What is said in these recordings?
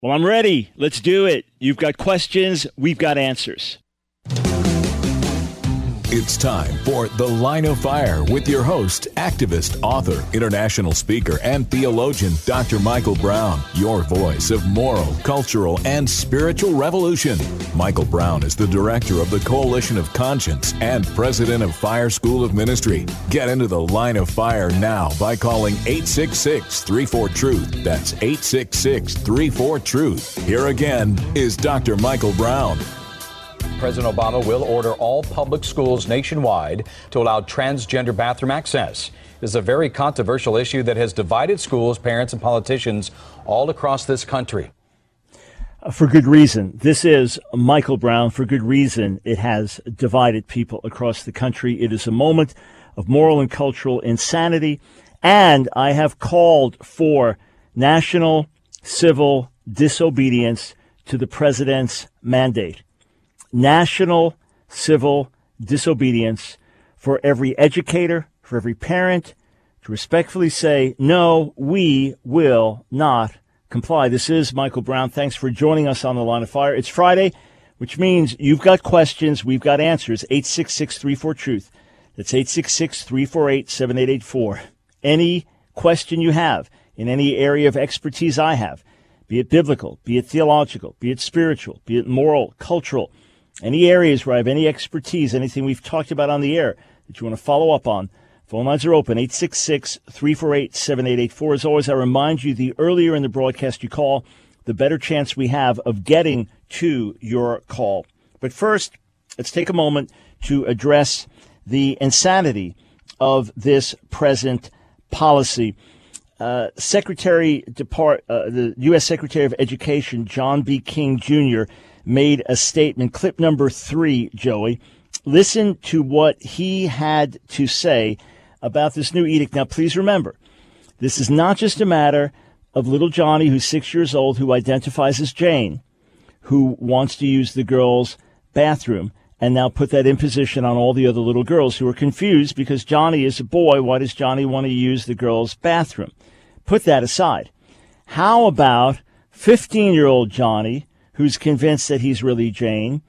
Well, I'm ready. Let's do it. You've got questions. We've got answers. It's time for The Line of Fire with your host, activist, author, international speaker, and theologian, Dr. Michael Brown, your voice of moral, cultural, and spiritual revolution. Michael Brown is the director of the Coalition of Conscience and president of Fire School of Ministry. Get into The Line of Fire now by calling 866-34-TRUTH. That's 866-34-TRUTH. Here again is Dr. Michael Brown. President Obama will order all public schools nationwide to allow transgender bathroom access. This is a very controversial issue that has divided schools, parents, and politicians all across this country. For good reason. This is Michael Brown. For good reason, it has divided people across the country. It is a moment of moral and cultural insanity. And I have called for national civil disobedience to the president's mandate. National civil disobedience for every educator, for every parent, to respectfully say, no, we will not comply. This is Michael Brown. Thanks for joining us on The Line of Fire. It's Friday, which means you've got questions, we've got answers. 866-34-TRUTH. That's 866-348-7884. Any question you have in any area of expertise I have, be it biblical, be it theological, be it spiritual, be it moral, cultural, any areas where I have any expertise, anything we've talked about on the air that you want to follow up on, phone lines are open, 866-348-7884. As always, I remind you, the earlier in the broadcast you call, the better chance we have of getting to your call. But first, let's take a moment to address the insanity of this present policy. The U.S. Secretary of Education, John B. King Jr., made a statement, clip number 3, Joey. Listen to what he had to say about this new edict. Now, please remember, this is not just a matter of little Johnny, who's 6 years old, who identifies as Jane, who wants to use the girls' bathroom, and now put that imposition on all the other little girls who are confused because Johnny is a boy. Why does Johnny want to use the girls' bathroom? Put that aside. How about 15-year-old Johnny, who's convinced that he's really Jane,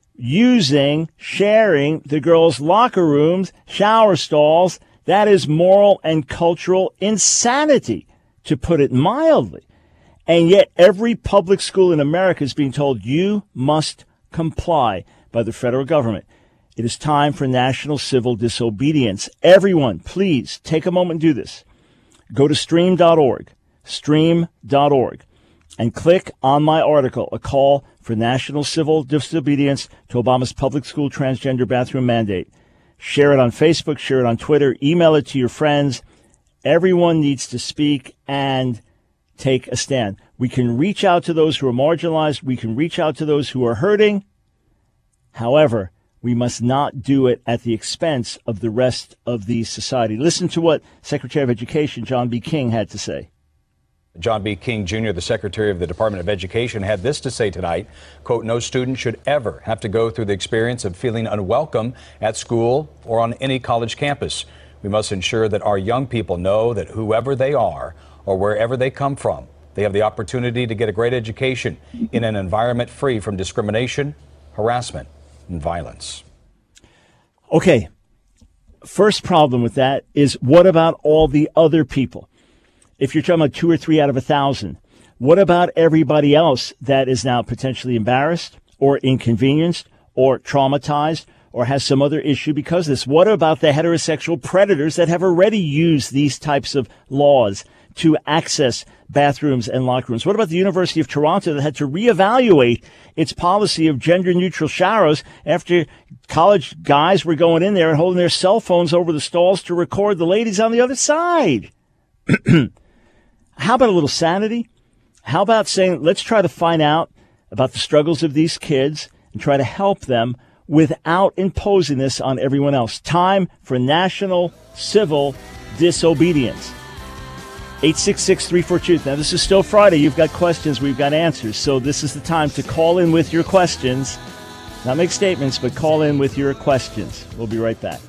sharing the girls' locker rooms, shower stalls? That is moral and cultural insanity, to put it mildly. And yet every public school in America is being told you must comply by the federal government. It is time for national civil disobedience. Everyone, please take a moment and do this. Go to stream.org, and click on my article, A Call for National Civil Disobedience to Obama's Public School Transgender Bathroom Mandate. Share it on Facebook, share it on Twitter, email it to your friends. Everyone needs to speak and take a stand. We can reach out to those who are marginalized. We can reach out to those who are hurting. However, we must not do it at the expense of the rest of the society. Listen to what Secretary of Education John B. King had to say. John B. King Jr., the Secretary of the Department of Education, had this to say tonight, quote, no student should ever have to go through the experience of feeling unwelcome at school or on any college campus. We must ensure that our young people know that whoever they are or wherever they come from, they have the opportunity to get a great education in an environment free from discrimination, harassment, and violence. Okay, first problem with that is, what about all the other people? If you're talking about 2 or 3 out of 1,000, what about everybody else that is now potentially embarrassed or inconvenienced or traumatized or has some other issue because of this? What about the heterosexual predators that have already used these types of laws to access bathrooms and locker rooms? What about the University of Toronto that had to reevaluate its policy of gender-neutral showers after college guys were going in there and holding their cell phones over the stalls to record the ladies on the other side? How about a little sanity? How about saying, let's try to find out about the struggles of these kids and try to help them without imposing this on everyone else? Time for national civil disobedience. 866-34-TRUTH. Now, this is still Friday. You've got questions. We've got answers. So this is the time to call in with your questions. Not make statements, but call in with your questions. We'll be right back.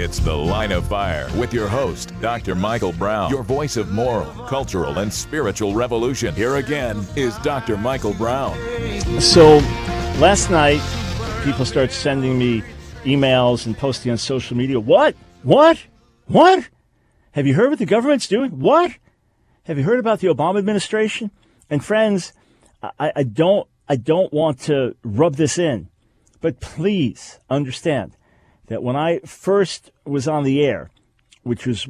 It's The Line of Fire with your host, Dr. Michael Brown, your voice of moral, cultural, and spiritual revolution. Here again is Dr. Michael Brown. So last night, people start sending me emails and posting on social media. What? Have you heard what the government's doing? What? Have you heard about the Obama administration? And friends, I don't want to rub this in, but please understand that when I first was on the air, which was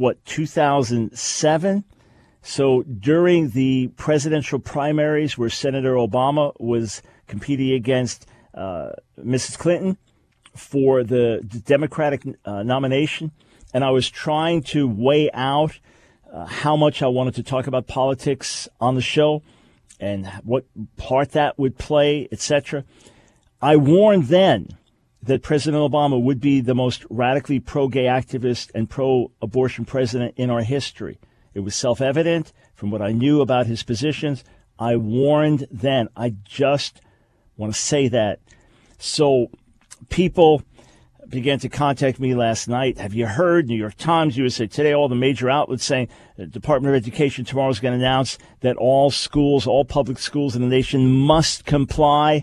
2007, so during the presidential primaries where Senator Obama was competing against Mrs. Clinton for the Democratic nomination, and I was trying to weigh out how much I wanted to talk about politics on the show and what part that would play, etc. I warned then that President Obama would be the most radically pro-gay activist and pro-abortion president in our history. It was self-evident from what I knew about his positions. I warned then. I just want to say that. So people began to contact me last night. Have you heard? New York Times, USA Today, all the major outlets saying the Department of Education tomorrow is going to announce that all schools, all public schools in the nation must comply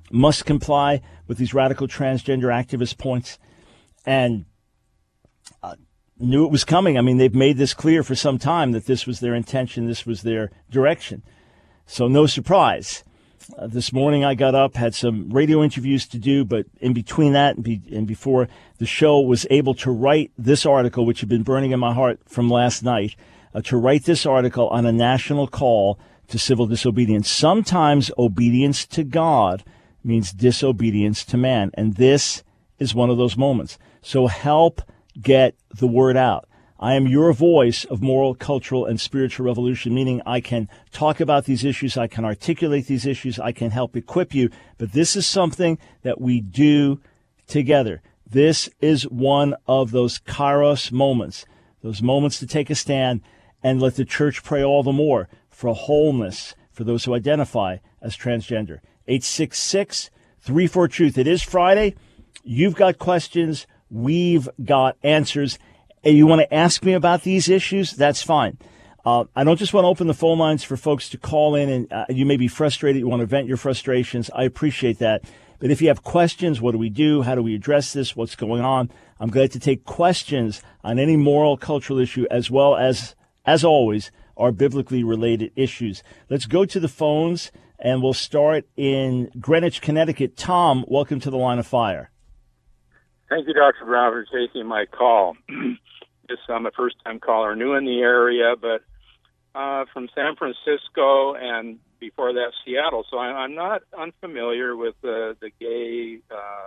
with these radical transgender activist points. And knew it was coming. I mean, they've made this clear for some time that this was their intention, this was their direction. So no surprise. This morning I got up, had some radio interviews to do, but in between that and before the show was able to write this article, which had been burning in my heart from last night, to write this article on a national call to civil disobedience. Sometimes obedience to God means disobedience to man, and this is one of those moments. So help get the word out. I am your voice of moral, cultural, and spiritual revolution, meaning I can talk about these issues, I can articulate these issues, I can help equip you, but this is something that we do together. This is one of those kairos moments, those moments to take a stand and let the church pray all the more for wholeness for those who identify as transgender. 866-34-TRUTH. It is Friday. You've got questions. We've got answers. And you want to ask me about these issues? That's fine. I don't just want to open the phone lines for folks to call in and you may be frustrated. You want to vent your frustrations. I appreciate that. But if you have questions, what do we do? How do we address this? What's going on? I'm glad to take questions on any moral, cultural issue as well as always, our biblically related issues. Let's go to the phones, and we'll start in Greenwich, Connecticut. Tom, welcome to the Line of Fire. Thank you, Dr. Brown, for taking my call. I'm a first-time caller, new in the area, but from San Francisco and before that, Seattle. So I'm not unfamiliar with the gay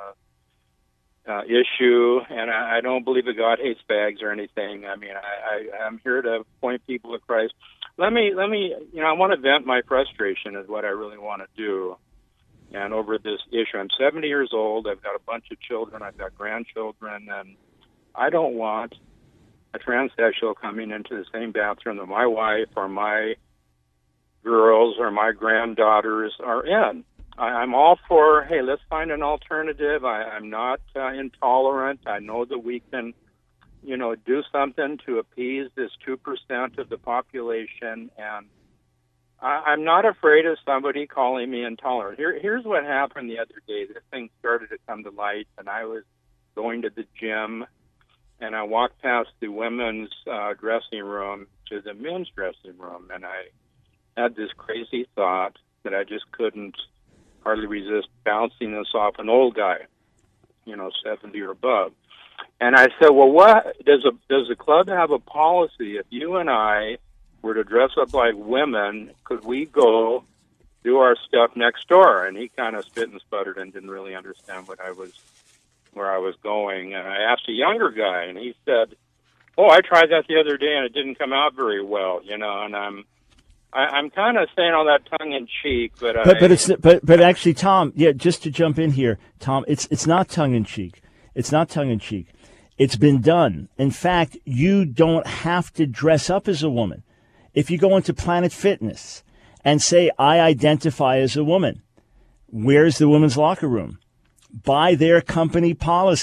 issue, and I don't believe that God hates fags or anything. I mean, I'm here to point people to Christ. Let me, I want to vent my frustration is what I really want to do. And over this issue, I'm 70 years old. I've got a bunch of children. I've got grandchildren, and I don't want a transsexual coming into the same bathroom that my wife or my girls or my granddaughters are in. I'm all for, hey, let's find an alternative. I'm not intolerant. I know that we can, do something to appease this 2% of the population, and I'm not afraid of somebody calling me intolerant. Here's what happened the other day. This thing started to come to light, and I was going to the gym, and I walked past the women's dressing room to the men's dressing room, and I had this crazy thought that I just couldn't hardly resist bouncing this off an old guy, 70 or above. And I said, well, what does the club have a policy if you and I were to dress up like women, could we go do our stuff next door? And he kind of spit and sputtered and didn't really understand where I was going. And I asked a younger guy, and he said, oh, I tried that the other day and it didn't come out very well, and I'm kind of saying all that tongue in cheek, but actually, Tom, just to jump in here, Tom, it's not tongue in cheek. It's not tongue in cheek. It's been done. In fact, you don't have to dress up as a woman. If you go into Planet Fitness and say, I identify as a woman, where's the women's locker room? By their company policy,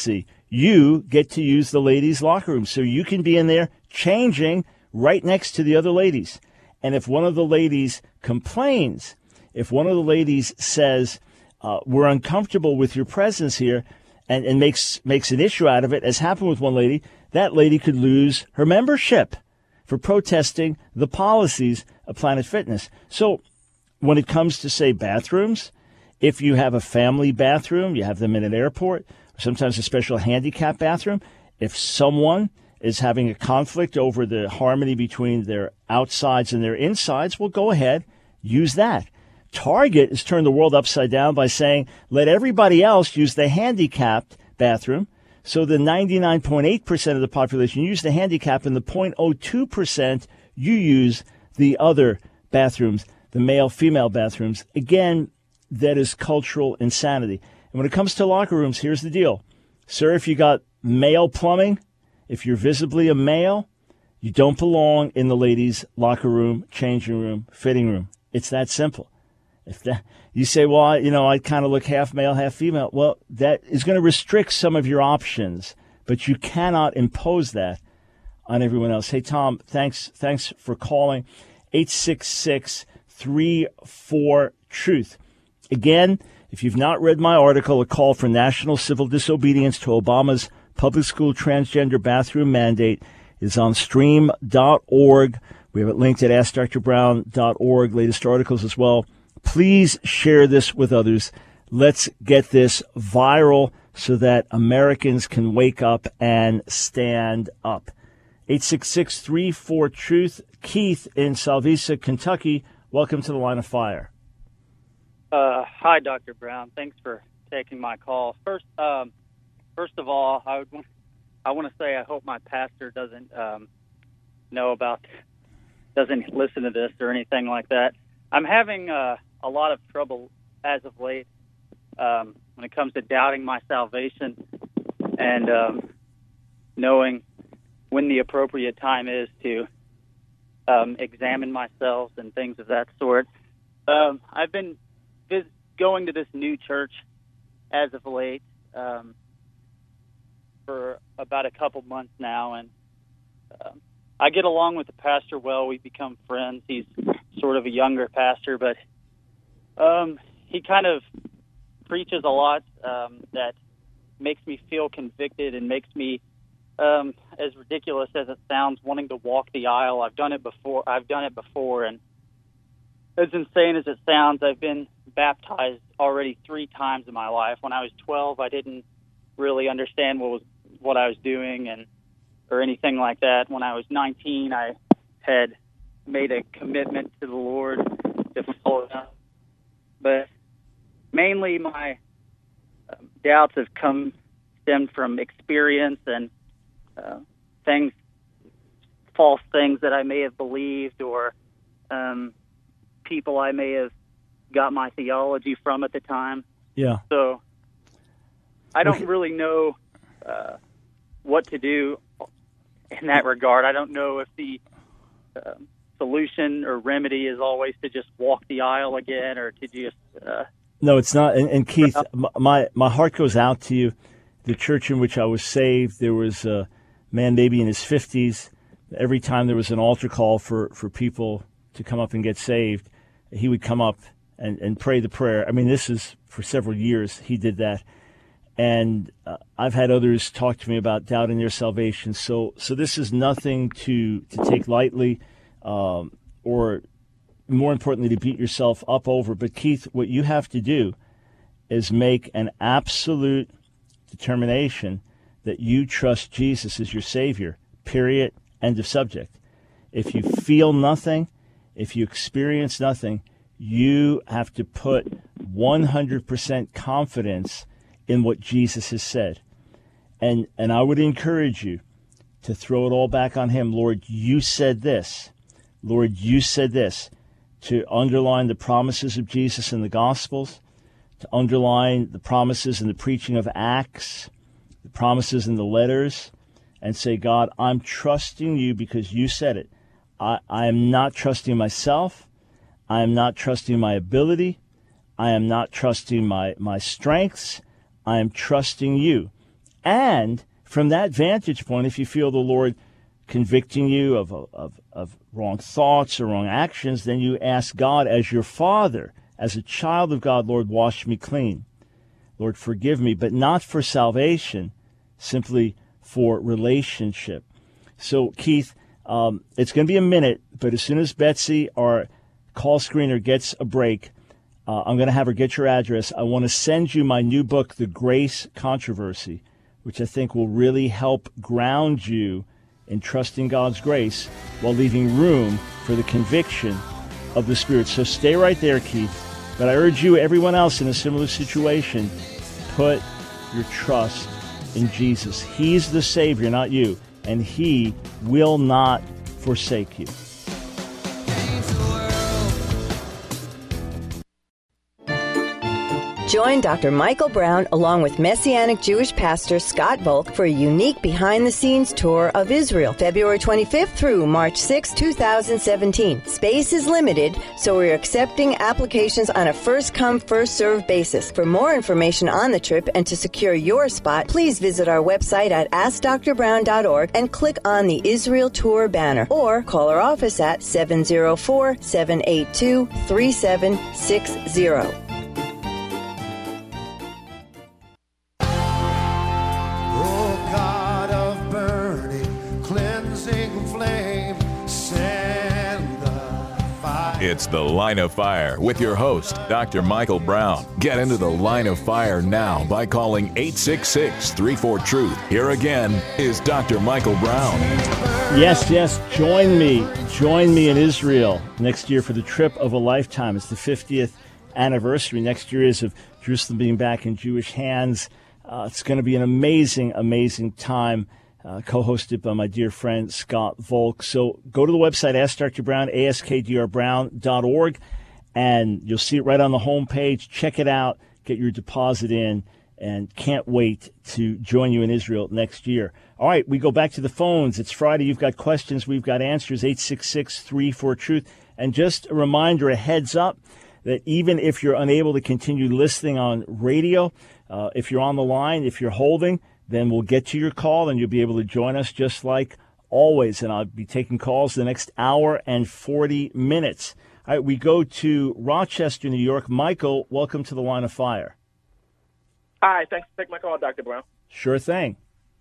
you get to use the ladies' locker room. So you can be in there changing right next to the other ladies. And if one of the ladies complains, if one of the ladies says, we're uncomfortable with your presence here, and makes an issue out of it, as happened with one lady, that lady could lose her membership for protesting the policies of Planet Fitness. So when it comes to, say, bathrooms, if you have a family bathroom, you have them in an airport, or sometimes a special handicap bathroom, if someone is having a conflict over the harmony between their outsides and their insides, well, go ahead, use that. Target has turned the world upside down by saying, let everybody else use the handicapped bathroom. So the 99.8% of the population use the handicap, and the 0.02% you use the other bathrooms, the male-female bathrooms. Again, that is cultural insanity. And when it comes to locker rooms, here's the deal. Sir, if you got male plumbing, if you're visibly a male, you don't belong in the ladies' locker room, changing room, fitting room. It's that simple. If that, you say, well, I kind of look half male, half female. Well, that is going to restrict some of your options, but you cannot impose that on everyone else. Hey, Tom, thanks for calling. 866-34-TRUTH. Again, if you've not read my article, A Call for National Civil Disobedience to Obama's Public School Transgender Bathroom Mandate, is on stream.org. We have it linked at AskDrBrown.org, latest articles as well. Please share this with others. Let's get this viral so that Americans can wake up and stand up. 866-34-TRUTH. Keith in Salvisa, Kentucky. Welcome to the Line of Fire. Hi, Dr. Brown. Thanks for taking my call. First of all, I want to say I hope my pastor doesn't listen to this or anything like that. I'm having a lot of trouble as of late when it comes to doubting my salvation and knowing when the appropriate time is to examine myself and things of that sort. I've been going to this new church as of late for about a couple months now, and I get along with the pastor well. We've become friends. He's sort of a younger pastor, but he kind of preaches a lot that makes me feel convicted and makes me, as ridiculous as it sounds, wanting to walk the aisle. I've done it before, and as insane as it sounds, I've been baptized already 3 times in my life. When I was 12, I didn't really understand what I was doing or anything like that. When I was 19, I had made a commitment to the Lord to follow Him. But mainly my doubts have stemmed from experience and false things that I may have believed, or people I may have got my theology from at the time. Yeah. So I don't really know what to do in that regard. I don't know if the solution or remedy is always to just walk the aisle again, or to just... No, it's not. And Keith, my heart goes out to you. The church in which I was saved, there was a man maybe in his 50s. Every time there was an altar call for people to come up and get saved, he would come up and pray the prayer. I mean, this is for several years he did that. And I've had others talk to me about doubting their salvation. So this is nothing to take lightly, or more importantly, to beat yourself up over. But Keith, what you have to do is make an absolute determination that you trust Jesus as your Savior, period, end of subject. If you feel nothing, if you experience nothing, you have to put 100% confidence in what Jesus has said. And I would encourage you to throw it all back on Him. Lord, you said this. Lord, you said this. To underline the promises of Jesus in the Gospels, to underline the promises in the preaching of Acts, the promises in the letters, and say, God, I'm trusting you because you said it. I am not trusting myself. I am not trusting my ability. I am not trusting my strengths. I am trusting you. And from that vantage point, if you feel the Lord convicting you of wrong thoughts or wrong actions, then you ask God as your Father, as a child of God, Lord, wash me clean. Lord, forgive me, but not for salvation, simply for relationship. So, Keith, it's going to be a minute, but as soon as Betsy, our call screener, gets a break, I'm going to have her get your address. I want to send you my new book, The Grace Controversy, which I think will really help ground you in trusting God's grace while leaving room for the conviction of the Spirit. So stay right there, Keith. But I urge you, everyone else in a similar situation, put your trust in Jesus. He's the Savior, not you, and He will not forsake you. Join Dr. Michael Brown along with Messianic Jewish pastor Scott Volk for a unique behind-the-scenes tour of Israel, February 25th through March 6, 2017. Space is limited, so we're accepting applications on a first-come, first-served basis. For more information on the trip and to secure your spot, please visit our website at AskDrBrown.org and click on the Israel Tour banner, or call our office at 704-782-3760. It's The Line of Fire with your host, Dr. Michael Brown. Get into the Line of Fire now by calling 866-34-TRUTH. Here again is Dr. Michael Brown. Yes, join me in Israel next year for the trip of a lifetime. It's the 50th anniversary next year is of Jerusalem being back in Jewish hands. It's going to be an amazing, amazing time. Co-hosted by my dear friend Scott Volk. So go to the website, Ask Dr. Brown, askdrbrown.org, and you'll see it right on the homepage. Check it out, get your deposit in, and can't wait to join you in Israel next year. All right, we go back to the phones. It's Friday. You've got questions. We've got answers, 866-34-TRUTH. And just a reminder, a heads up, that even if you're unable to continue listening on radio, if you're on the line, if you're holding, then we'll get to your call and you'll be able to join us just like always. And I'll be taking calls the next hour and 40 minutes. All right, we go to Rochester, New York. Michael, welcome to the Line of Fire. Hi, thanks for taking my call, Dr. Brown. Sure thing.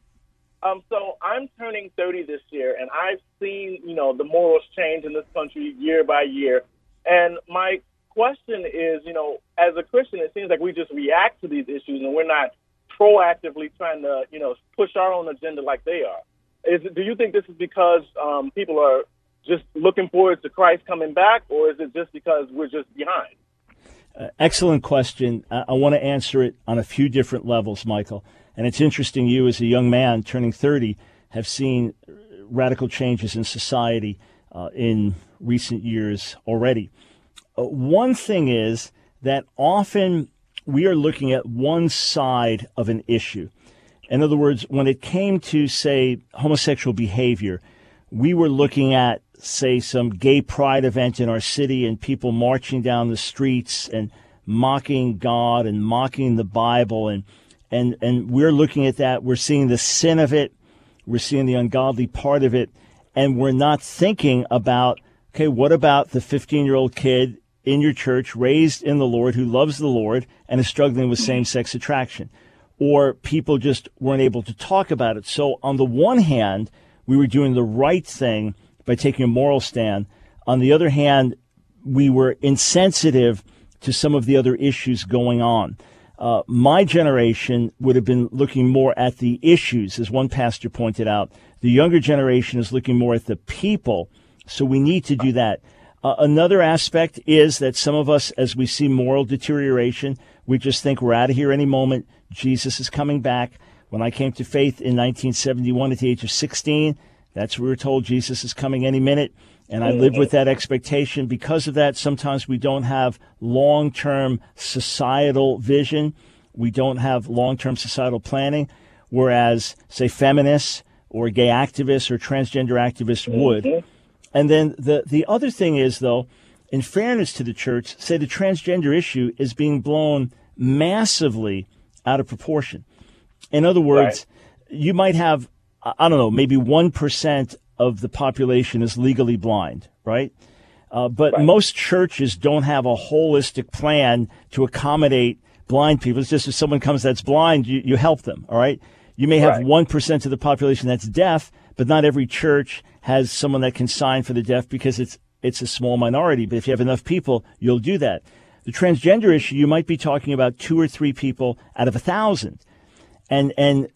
So I'm turning 30 this year, and I've seen, the morals change in this country year by year. And my question is, as a Christian, it seems like we just react to these issues and we're not proactively trying to, push our own agenda like they are. Do you think this is because people are just looking forward to Christ coming back, or is it just because we're just behind? Excellent question. I want to answer it on a few different levels, Michael. And it's interesting, you as a young man turning 30 have seen radical changes in society in recent years already. One thing is that often we are looking at one side of an issue. In other words, when it came to, say, homosexual behavior, we were looking at, say, some gay pride event in our city and people marching down the streets and mocking God and mocking the Bible. And we're looking at that. We're seeing the sin of it. We're seeing the ungodly part of it. And we're not thinking about, okay, what about the 15-year-old kid in your church, raised in the Lord, who loves the Lord and is struggling with same-sex attraction? Or people just weren't able to talk about it. So on the one hand, we were doing the right thing by taking a moral stand. On the other hand, we were insensitive to some of the other issues going on. My generation would have been looking more at the issues, as one pastor pointed out. The younger generation is looking more at the people. So we need to do that. Another aspect is that some of us, as we see moral deterioration, we just think we're out of here any moment. Jesus is coming back. When I came to faith in 1971 at the age of 16, that's what we were told, Jesus is coming any minute. And I lived with that expectation. Because of that, sometimes we don't have long-term societal vision. We don't have long-term societal planning, whereas, say, feminists or gay activists or transgender activists would. And then the other thing is, though, in fairness to the church, say the transgender issue is being blown massively out of proportion. In other words, you might have, I don't know, maybe 1% of the population is legally blind, right? But most churches don't have a holistic plan to accommodate blind people. It's just if someone comes that's blind, you help them, all right? You may have 1% of the population that's deaf, but not every church has someone that can sign for the deaf because it's a small minority. But if you have enough people, you'll do that. The transgender issue, you might be talking about 2 or 3 people out of 1,000. And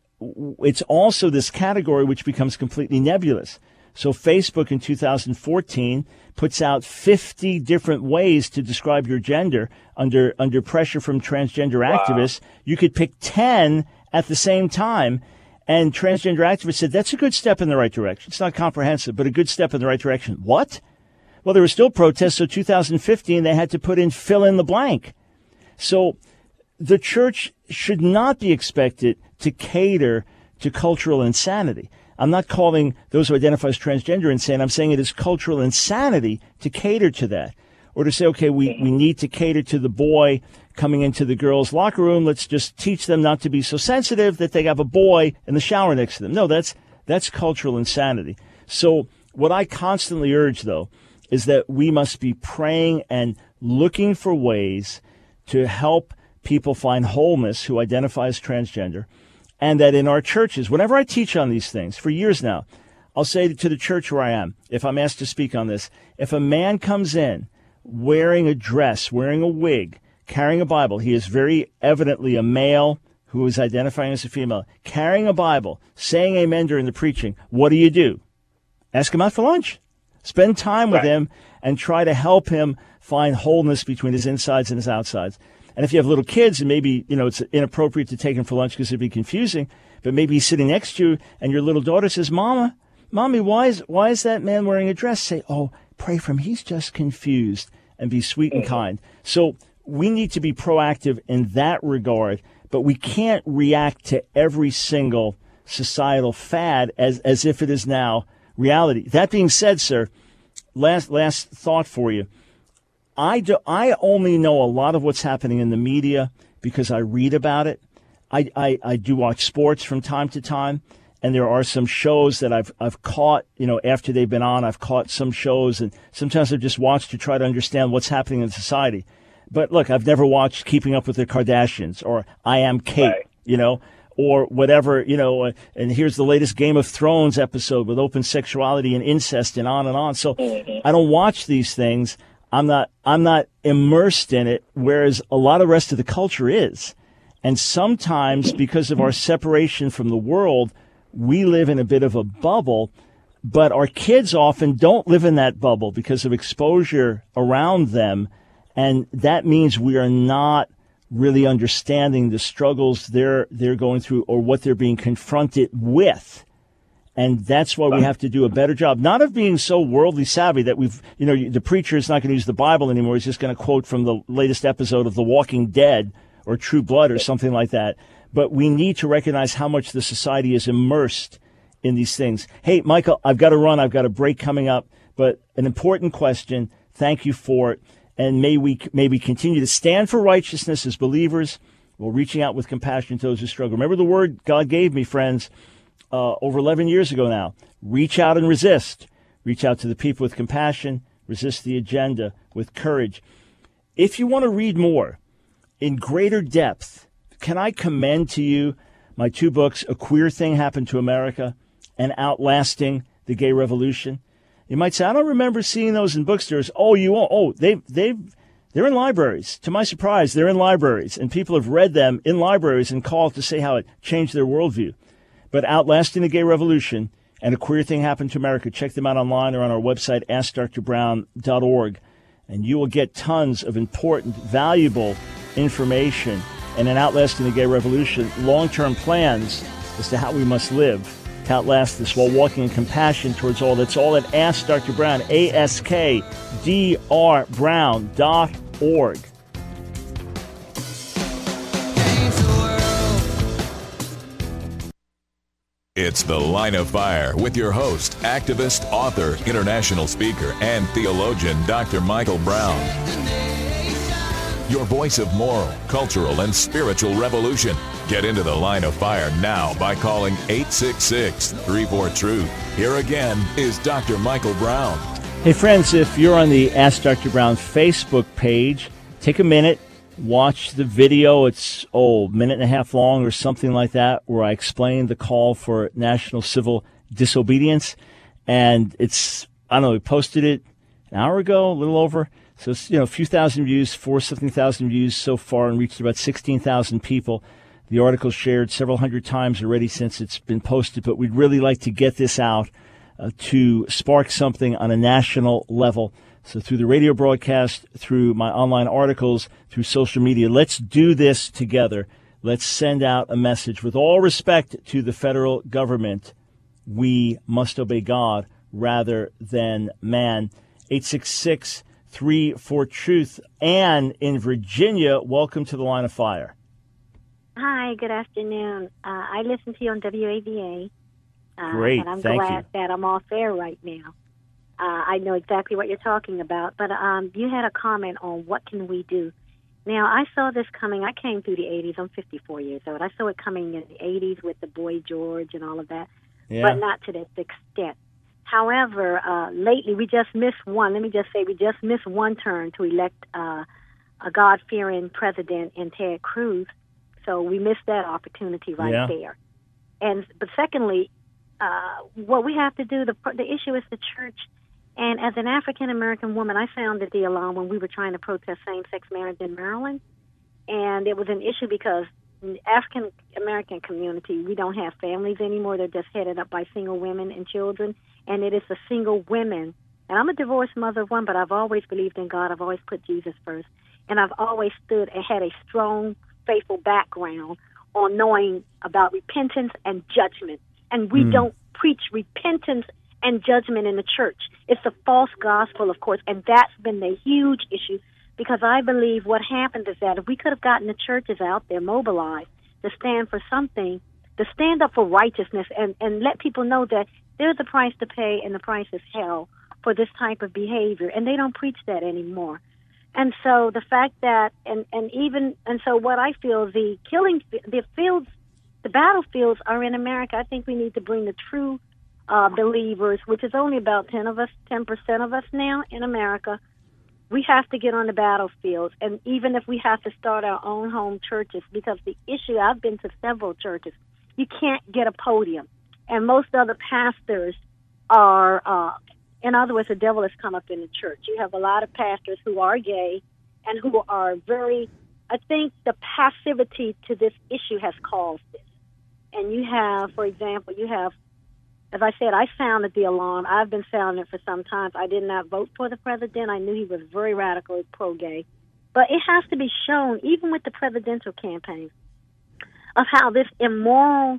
it's also this category which becomes completely nebulous. So Facebook in 2014 puts out 50 different ways to describe your gender under pressure from transgender activists. You could pick 10 at the same time. And transgender activists said, that's a good step in the right direction. It's not comprehensive, but a good step in the right direction. What? Well, there were still protests. So 2015, they had to put in fill in the blank. So the church should not be expected to cater to cultural insanity. I'm not calling those who identify as transgender insane. I'm saying it is cultural insanity to cater to that. Or to say, okay, we need to cater to the boy coming into the girls' locker room. Let's just teach them not to be so sensitive that they have a boy in the shower next to them. No, that's cultural insanity. So what I constantly urge, though, is that we must be praying and looking for ways to help people find wholeness who identify as transgender. And that in our churches, whenever I teach on these things, for years now, I'll say to the church where I am, if I'm asked to speak on this, if a man comes in wearing a dress, wearing a wig, carrying a Bible, he is very evidently a male who is identifying as a female, carrying a Bible, saying amen during the preaching, what do? Ask him out for lunch. Spend time with him and try to help him find wholeness between his insides and his outsides. And if you have little kids, and maybe, it's inappropriate to take him for lunch because it'd be confusing, but maybe he's sitting next to you and your little daughter says, Mommy, why is that man wearing a dress? Say, oh, pray for him. He's just confused, and be sweet and kind. So we need to be proactive in that regard, but we can't react to every single societal fad as if it is now reality. That being said, sir, last thought for you. I only know a lot of what's happening in the media because I read about it. I do watch sports from time to time, and there are some shows that I've caught, after they've been on, I've caught some shows, and sometimes I've just watched to try to understand what's happening in society. But look, I've never watched Keeping Up with the Kardashians or I Am Kate, or whatever, and here's the latest Game of Thrones episode with open sexuality and incest and on. So I don't watch these things. I'm not immersed in it, whereas a lot of the rest of the culture is. And sometimes because of our separation from the world, we live in a bit of a bubble, but our kids often don't live in that bubble because of exposure around them. And that means we are not really understanding the struggles they're going through or what they're being confronted with. And that's why we have to do a better job, not of being so worldly savvy that the preacher is not going to use the Bible anymore. He's just going to quote from the latest episode of The Walking Dead or True Blood or something like that. But we need to recognize how much the society is immersed in these things. Hey, Michael, I've got to run. I've got a break coming up, but an important question. Thank you for it. And may we continue to stand for righteousness as believers while reaching out with compassion to those who struggle. Remember the word God gave me, friends, over 11 years ago now. Reach out and resist. Reach out to the people with compassion. Resist the agenda with courage. If you want to read more in greater depth, can I commend to you my 2 books, A Queer Thing Happened to America and Outlasting the Gay Revolution? You might say, I don't remember seeing those in bookstores. Oh, you won't. Oh, they're in libraries. To my surprise, they're in libraries, and people have read them in libraries and called to say how it changed their worldview. But Outlasting the Gay Revolution and A Queer Thing Happened to America, check them out online or on our website, AskDrBrown.org, and you will get tons of important, valuable information and in Outlasting the Gay Revolution, long-term plans as to how we must live to outlast this while walking in compassion towards all. That's all at Ask Dr. Brown, AskDrBrown.org. It's The Line of Fire with your host, activist, author, international speaker, and theologian, Dr. Michael Brown. your voice of moral, cultural, and spiritual revolution. Get into the line of fire now by calling 866-34-TRUTH. Here again is Dr. Michael Brown. Hey friends, if you're on the Ask Dr. Brown Facebook page, take a minute, watch the video. It's, minute and a half long or something like that, where I explain the call for national civil disobedience. And it's, I don't know, we posted it an hour ago, a little over. So it's, a few thousand views, 4-something thousand views so far, and reached about 16,000 people. The article's shared several hundred times already since it's been posted, but we'd really like to get this out to spark something on a national level. So through the radio broadcast, through my online articles, through social media, let's do this together. Let's send out a message. With all respect to the federal government, we must obey God rather than man. 866-34-TRUTH. Ann in Virginia, welcome to the Line of Fire. Hi, good afternoon. I listen to you on WAVA. Great, and I'm thank glad you. that I'm off air right now. I know exactly what you're talking about, but you had a comment on what can we do. Now, I saw this coming. I came through the 80s. I'm 54 years old. I saw it coming in the 80s with the Boy George and all of that, but not to this extent. However, lately we just missed one. Let me just say we just missed one turn to elect a God-fearing president in Ted Cruz. So we missed that opportunity right there. But secondly, what we have to do, the issue is the church. And as an African-American woman, I sounded the alarm when we were trying to protest same-sex marriage in Maryland. And it was an issue because in the African-American community, we don't have families anymore. They're just headed up by single women and children. And it is the single women. And I'm a divorced mother of one, but I've always believed in God. I've always put Jesus first. And I've always stood and had a strong, faithful background on knowing about repentance and judgment. And we don't preach repentance and judgment in the church. It's a false gospel, of course, and that's been the huge issue, because I believe what happened is that if we could have gotten the churches out there mobilized to stand for something, to stand up for righteousness and let people know that there's a price to pay and the price is hell for this type of behavior, and they don't preach that anymore. And so the fact that, so what I feel, the battlefields are in America. I think we need to bring the true believers, which is only about 10% of us now in America. We have to get on the battlefield, and even if we have to start our own home churches, because the issue, I've been to several churches, you can't get a podium, and most other pastors are, in other words, the devil has come up in the church. You have a lot of pastors who are gay and who are very, I think the passivity to this issue has caused this. And you have, for example, as I said, I sounded the alarm. I've been sounding it for some time. I did not vote for the president. I knew he was very radical, pro-gay. But it has to be shown, even with the presidential campaign, of how this immoral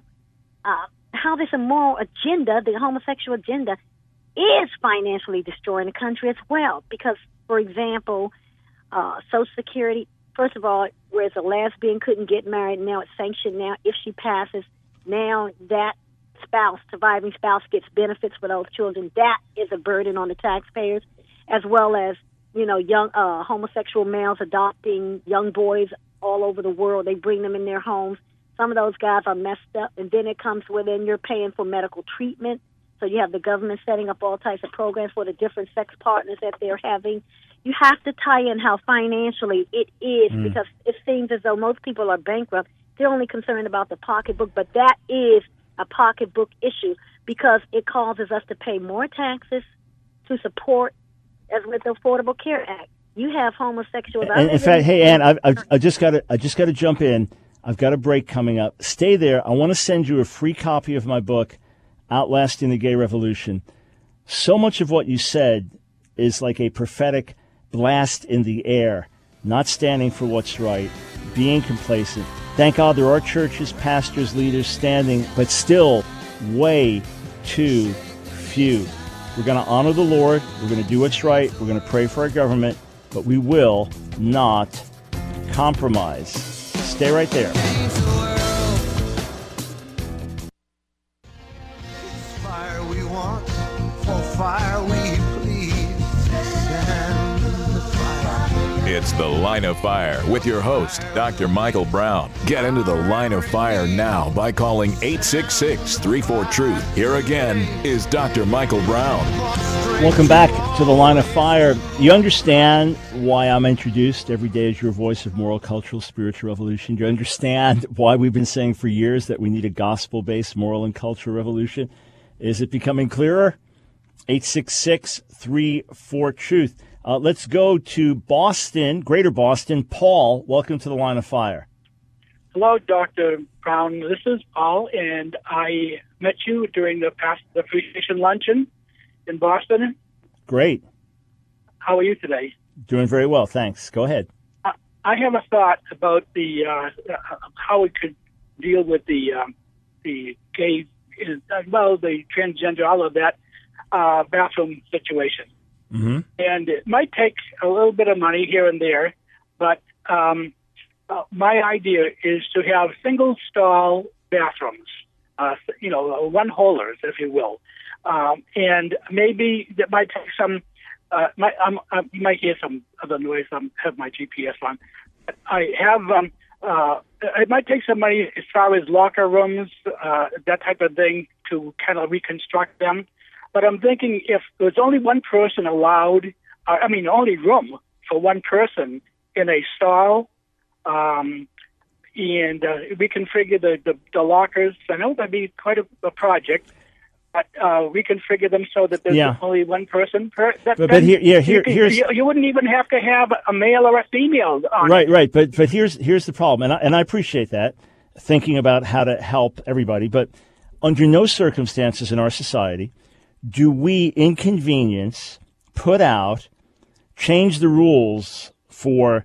agenda, the homosexual agenda, is financially destroying the country as well. Because, for example, Social Security, first of all, whereas a lesbian couldn't get married, now it's sanctioned now. If she passes, now that surviving spouse gets benefits for those children. That is a burden on the taxpayers, as well as, young homosexual males adopting young boys all over the world. They bring them in their homes. Some of those guys are messed up, and then it comes within you're paying for medical treatment. So you have the government setting up all types of programs for the different sex partners that they're having. You have to tie in how financially it is, because it seems as though most people are bankrupt. They're only concerned about the pocketbook, but that is a pocketbook issue, because it causes us to pay more taxes to support, as with the Affordable Care Act. You have homosexuals. And in fact, hey, Ann, I just got to jump in. I've got a break coming up. Stay there. I want to send you a free copy of my book, Outlasting the Gay Revolution. So much of what you said is like a prophetic blast in the air, not standing for what's right, being complacent. Thank God there are churches, pastors, leaders standing, but still way too few. We're going to honor the Lord. We're going to do what's right. We're going to pray for our government, but we will not compromise. Stay right there. It's fire we want, for fire we plead. Stand the fire. It's The Line of Fire with your host, Dr. Michael Brown. Get into the Line of Fire now by calling 866-34-TRUTH. Here again is Dr. Michael Brown. Welcome back to The Line of Fire. You understand why I'm introduced every day as your voice of moral, cultural, spiritual revolution? You understand why we've been saying for years that we need a gospel-based moral and cultural revolution? Is it becoming clearer? 866-34-TRUTH. Let's go to Boston, Greater Boston. Paul, welcome to The Line of Fire. Hello, Dr. Brown. This is Paul, and I met you during the Appreciation Luncheon in Boston. Great. How are you today? Doing very well, thanks. Go ahead. I have a thought about the how we could deal with the gay, the transgender, all of that bathroom situation. Mm-hmm. And it might take a little bit of money here and there, but my idea is to have single stall bathrooms, one-holers, if you will. And maybe that might take some, you might hear some other noise. I have my GPS on. I have, it might take some money as far as locker rooms, that type of thing, to kind of reconstruct them. But I'm thinking if there's only one person allowed, only room for one person in a stall, and reconfigure the lockers. I know that'd be quite a project, but reconfigure them so that there's only one person per. You wouldn't even have to have a male or a female on it. Right. But here's the problem, and I appreciate that, thinking about how to help everybody. But under no circumstances in our society do we inconvenience, change the rules for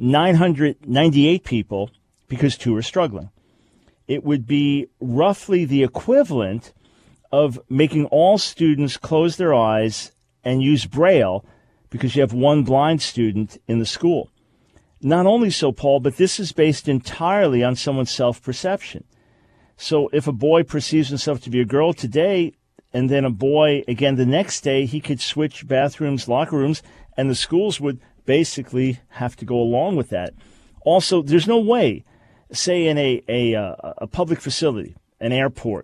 998 people because 2 are struggling. It would be roughly the equivalent of making all students close their eyes and use Braille because you have one blind student in the school. Not only so, Paul, but this is based entirely on someone's self-perception. So if a boy perceives himself to be a girl today, and then a boy again the next day, he could switch bathrooms, locker rooms, and the schools would basically have to go along with that. Also, there's no way, say in a public facility, an airport,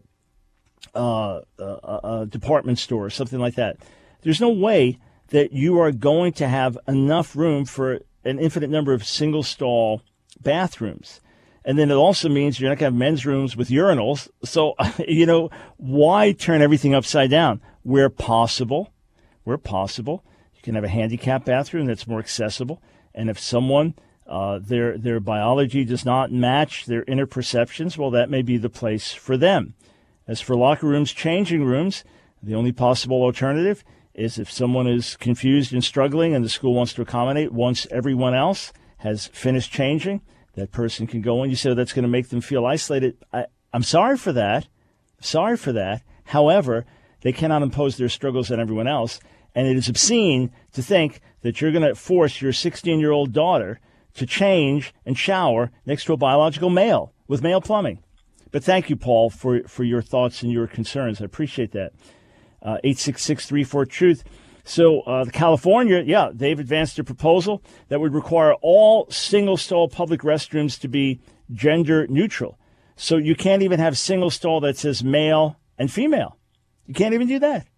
a department store, something like that, there's no way that you are going to have enough room for an infinite number of single-stall bathrooms. And then it also means you're not going to have men's rooms with urinals. So, why turn everything upside down? Where possible, you can have a handicapped bathroom that's more accessible. And if someone, their biology does not match their inner perceptions, well, that may be the place for them. As for locker rooms, changing rooms, the only possible alternative is if someone is confused and struggling and the school wants to accommodate, once everyone else has finished changing, that person can go in. You said that's going to make them feel isolated. I'm sorry for that. However, they cannot impose their struggles on everyone else. And it is obscene to think that you're going to force your 16-year-old daughter to change and shower next to a biological male with male plumbing. But thank you, Paul, for your thoughts and your concerns. I appreciate that. 866-34-TRUTH. So California, they've advanced a proposal that would require all single-stall public restrooms to be gender neutral. So you can't even have single-stall that says male and female. You can't even do that.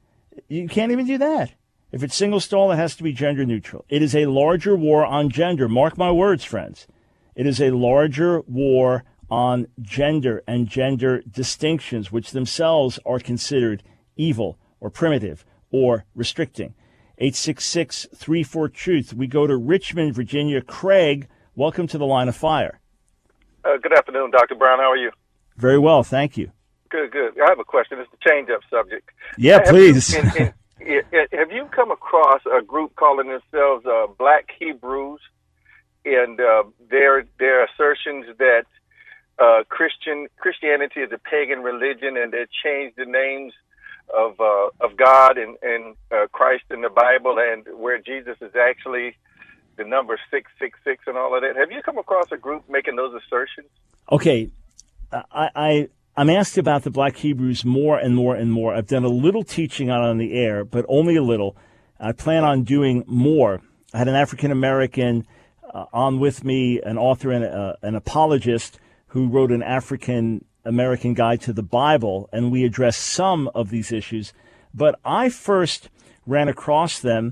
If it's single-stall, it has to be gender neutral. It is a larger war on gender. Mark my words, friends. It is a larger war on gender and gender distinctions, which themselves are considered evil or primitive or restricting. 866-34-TRUTH. We go to Richmond, Virginia. Craig, welcome to The Line of Fire. Good afternoon, Dr. Brown. How are you? Very well, thank you. Good. I have a question. It's a change-up subject. Yeah, please. Have you come across a group calling themselves Black Hebrews, and their assertions that Christianity is a pagan religion, and they changed the names of God and Christ in the Bible, and where Jesus is actually the number 666 and all of that? Have you come across a group making those assertions? Okay, I'm asked about the Black Hebrews more and more and more. I've done a little teaching on the air, but only a little. I plan on doing more I had an African American on with me, an author and an apologist who wrote an African American Guide to the Bible, and we addressed some of these issues. But I first ran across them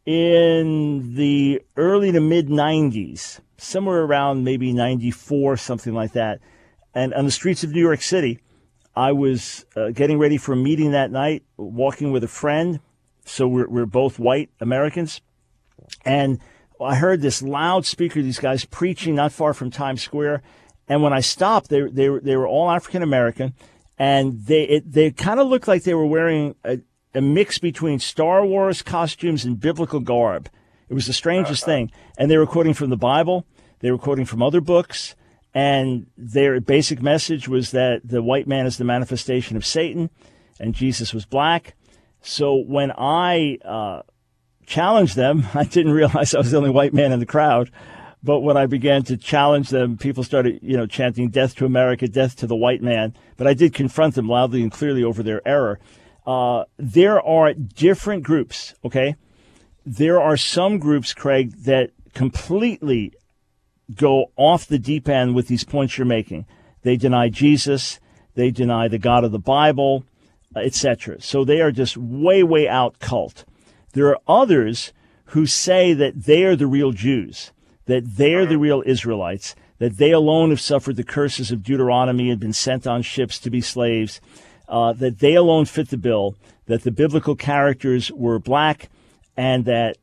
in the early to mid 90s, somewhere around maybe 94, something like that. And on the streets of New York City, I was getting ready for a meeting that night, walking with a friend. So we're both white Americans. And I heard this loudspeaker, these guys preaching not far from Times Square. And when I stopped, they were all African American, and they kind of looked like they were wearing a mix between Star Wars costumes and biblical garb. It was the strangest thing. And they were quoting from the Bible. They were quoting from other books. And their basic message was that the white man is the manifestation of Satan, and Jesus was black. So when I challenged them, I didn't realize I was the only white man in the crowd. But when I began to challenge them, people started, chanting "Death to America, death to the white man." But I did confront them loudly and clearly over their error. There are different groups, okay? There are some groups, Craig, that completely go off the deep end with these points you're making. They deny Jesus. They deny the God of the Bible, etc. So they are just way, way out cult. There are others who say that they are the real Jews, that they are the real Israelites, that they alone have suffered the curses of Deuteronomy and been sent on ships to be slaves, that they alone fit the bill, that the biblical characters were black, and that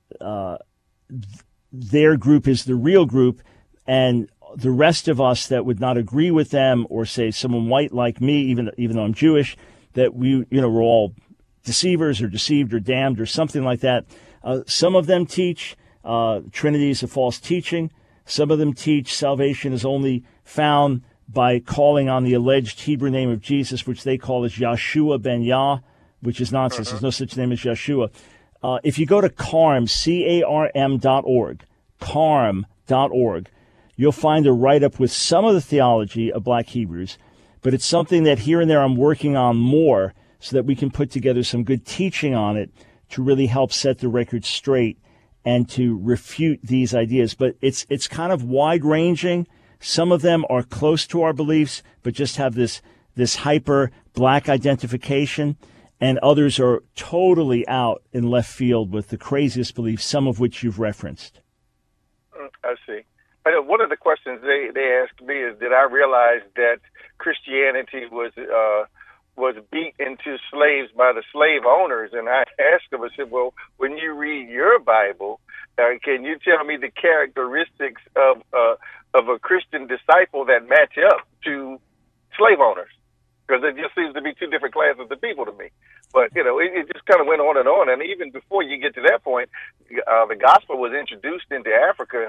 their group is the real group, and the rest of us that would not agree with them, or say someone white like me, even though I'm Jewish, that we're all deceivers or deceived or damned or something like that. Some of them teach Trinity is a false teaching. Some of them teach salvation is only found by calling on the alleged Hebrew name of Jesus, which they call as Yahshua ben Yah, which is nonsense. There's no such name as Yeshua. If you go to CARM, CARM.org, CARM.org, you'll find a write-up with some of the theology of Black Hebrews, but it's something that here and there I'm working on more so that we can put together some good teaching on it to really help set the record straight and to refute these ideas. But it's kind of wide-ranging. Some of them are close to our beliefs, but just have this hyper black identification, and others are totally out in left field with the craziest beliefs, some of which you've referenced. I see. One of the questions they asked me is, did I realize that Christianity was beat into slaves by the slave owners? And I asked them, I said, well, when you read your Bible, can you tell me the characteristics of a Christian disciple that match up to slave owners? Because it just seems to be two different classes of people to me. But, it just kind of went on. And even before you get to that point, the gospel was introduced into Africa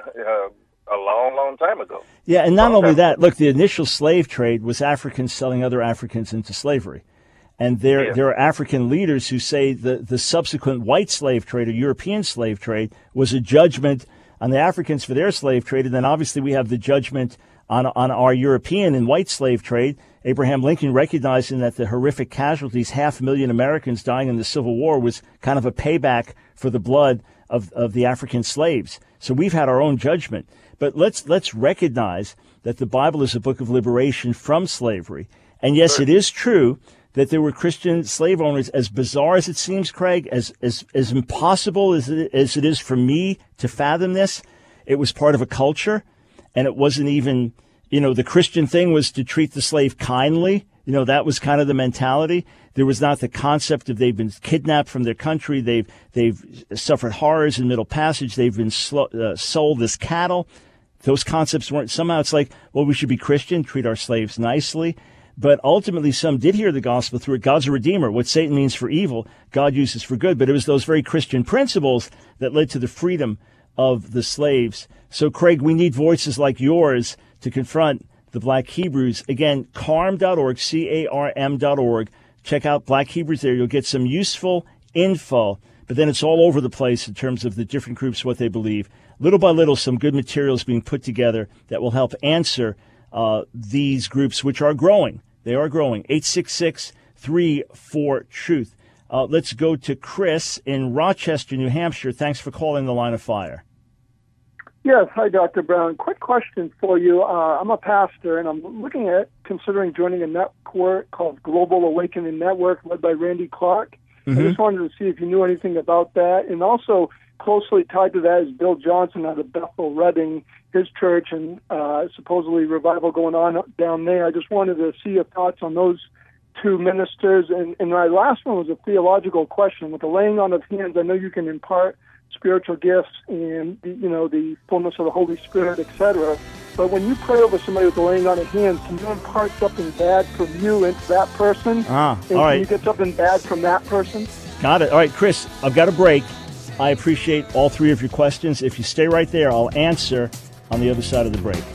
a long, long time ago. Yeah, and not only that, look, the initial slave trade was Africans selling other Africans into slavery. And there are African leaders who say the subsequent white slave trade or European slave trade was a judgment on the Africans for their slave trade. And then obviously we have the judgment on our European and white slave trade. Abraham Lincoln recognizing that the horrific casualties, 500,000 Americans dying in the Civil War, was kind of a payback for the blood of the African slaves. So we've had our own judgment. But let's recognize that the Bible is a book of liberation from slavery. And yes, it is true that there were Christian slave owners, as bizarre as it seems, Craig, as impossible as it is for me to fathom this. It was part of a culture, and it wasn't even, the Christian thing was to treat the slave kindly. That was kind of the mentality. There was not the concept of they've been kidnapped from their country. They've suffered horrors in Middle Passage. They've been sold as cattle. Those concepts weren't. Somehow it's like, well, we should be Christian, treat our slaves nicely. But ultimately, some did hear the gospel through it. God's a redeemer. What Satan means for evil, God uses for good. But it was those very Christian principles that led to the freedom of the slaves. So, Craig, we need voices like yours to confront the Black Hebrews. Again, CARM.org, CARM.org. Check out Black Hebrews there. You'll get some useful info. But then it's all over the place in terms of the different groups, what they believe. Little by little, some good materials being put together that will help answer these groups, which are growing. They are growing. 866-34-TRUTH. Let's go to Chris in Rochester, New Hampshire. Thanks for calling the Line of Fire. Yes. Hi, Dr. Brown. Quick question for you. I'm a pastor, and I'm looking at considering joining a network called Global Awakening Network, led by Randy Clark. I just wanted to see if you knew anything about that. And also closely tied to that is Bill Johnson out of Bethel Redding, his church, and supposedly revival going on down there. I just wanted to see your thoughts on those two ministers. And my last one was a theological question. With the laying on of hands, I know you can impart spiritual gifts and the fullness of the Holy Spirit, etc. But when you pray over somebody with the laying on of hands, can you impart something bad from you into that person? All right. Can you get something bad from that person? Got it. All right, Chris, I've got a break. I appreciate all three of your questions. If you stay right there, I'll answer on the other side of the break.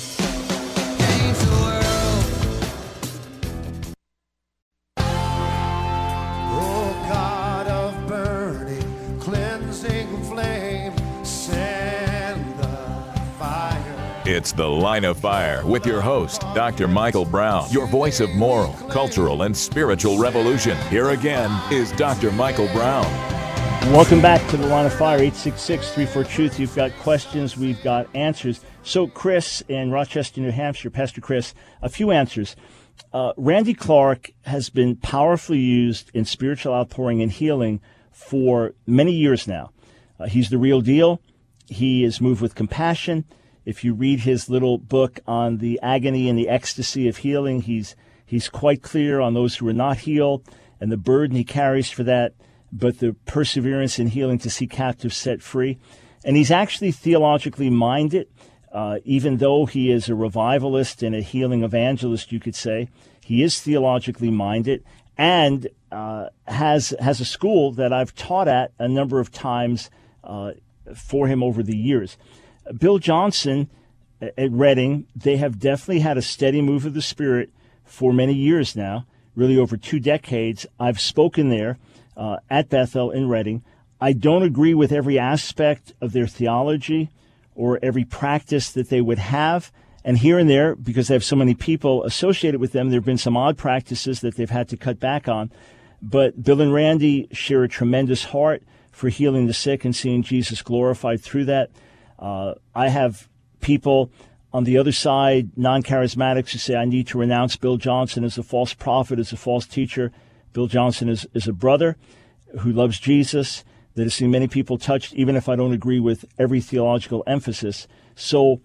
It's The Line of Fire with your host, Dr. Michael Brown, your voice of moral, cultural, and spiritual revolution. Here again is Dr. Michael Brown. Welcome back to The Line of Fire, 866-34-TRUTH. You've got questions, we've got answers. So Chris in Rochester, New Hampshire, Pastor Chris, a few answers. Randy Clark has been powerfully used in spiritual outpouring and healing for many years now. He's the real deal. He is moved with compassion. If you read his little book on the agony and the ecstasy of healing, he's quite clear on those who are not healed and the burden he carries for that, but the perseverance in healing to see captives set free. And he's actually theologically minded, even though he is a revivalist and a healing evangelist, you could say. He is theologically minded and has a school that I've taught at a number of times for him over the years. Bill Johnson at Redding, they have definitely had a steady move of the Spirit for many years now, really over 2 decades. I've spoken there at Bethel in Redding. I don't agree with every aspect of their theology or every practice that they would have. And here and there, because they have so many people associated with them, there have been some odd practices that they've had to cut back on. But Bill and Randy share a tremendous heart for healing the sick and seeing Jesus glorified through that. I have people on the other side, non-charismatics, who say I need to renounce Bill Johnson as a false prophet, as a false teacher. Bill Johnson is a brother who loves Jesus, that has seen many people touched, even if I don't agree with every theological emphasis. So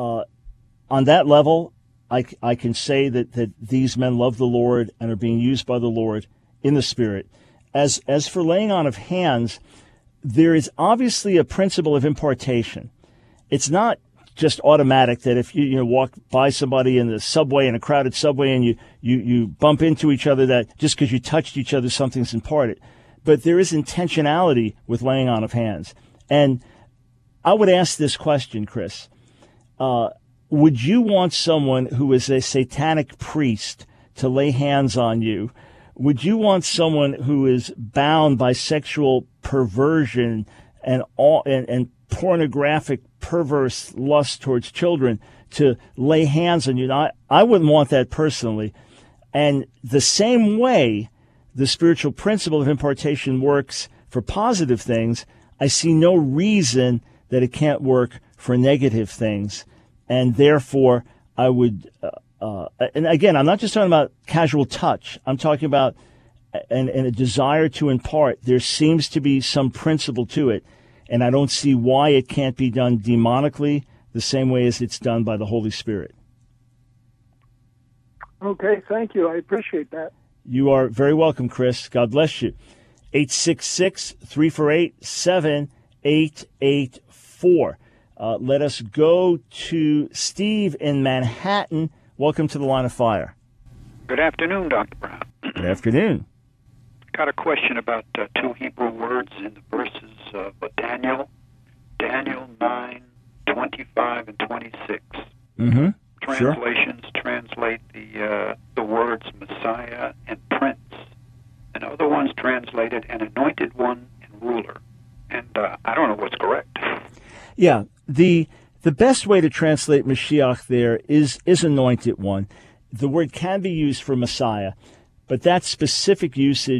on that level, I can say that these men love the Lord and are being used by the Lord in the Spirit. As for laying on of hands, there is obviously a principle of impartation. It's not just automatic that if you walk by somebody in the subway, in a crowded subway, and you bump into each other, that just because you touched each other, something's imparted. But there is intentionality with laying on of hands. And I would ask this question, Chris. Would you want someone who is a satanic priest to lay hands on you? Would you want someone who is bound by sexual perversion and pornographic, perverse lust towards children to lay hands on you? Now, I wouldn't want that personally. And the same way the spiritual principle of impartation works for positive things, I see no reason that it can't work for negative things. And therefore, I would, and again, I'm not just talking about casual touch. I'm talking about and a desire to impart. There seems to be some principle to it. And I don't see why it can't be done demonically the same way as it's done by the Holy Spirit. Okay, thank you. I appreciate that. You are very welcome, Chris. God bless you. 866-348-7884. Let us go to Steve in Manhattan. Welcome to the Line of Fire. Good afternoon, Dr. Brown. Good afternoon. Got a question about 2 Hebrew words in the verses of Daniel 9:25 and 26. Mm-hmm. Translations translate the words Messiah and Prince, and other ones translated an anointed one and ruler. And I don't know what's correct. Yeah, the best way to translate Mashiach there is anointed one. The word can be used for Messiah, but that specific usage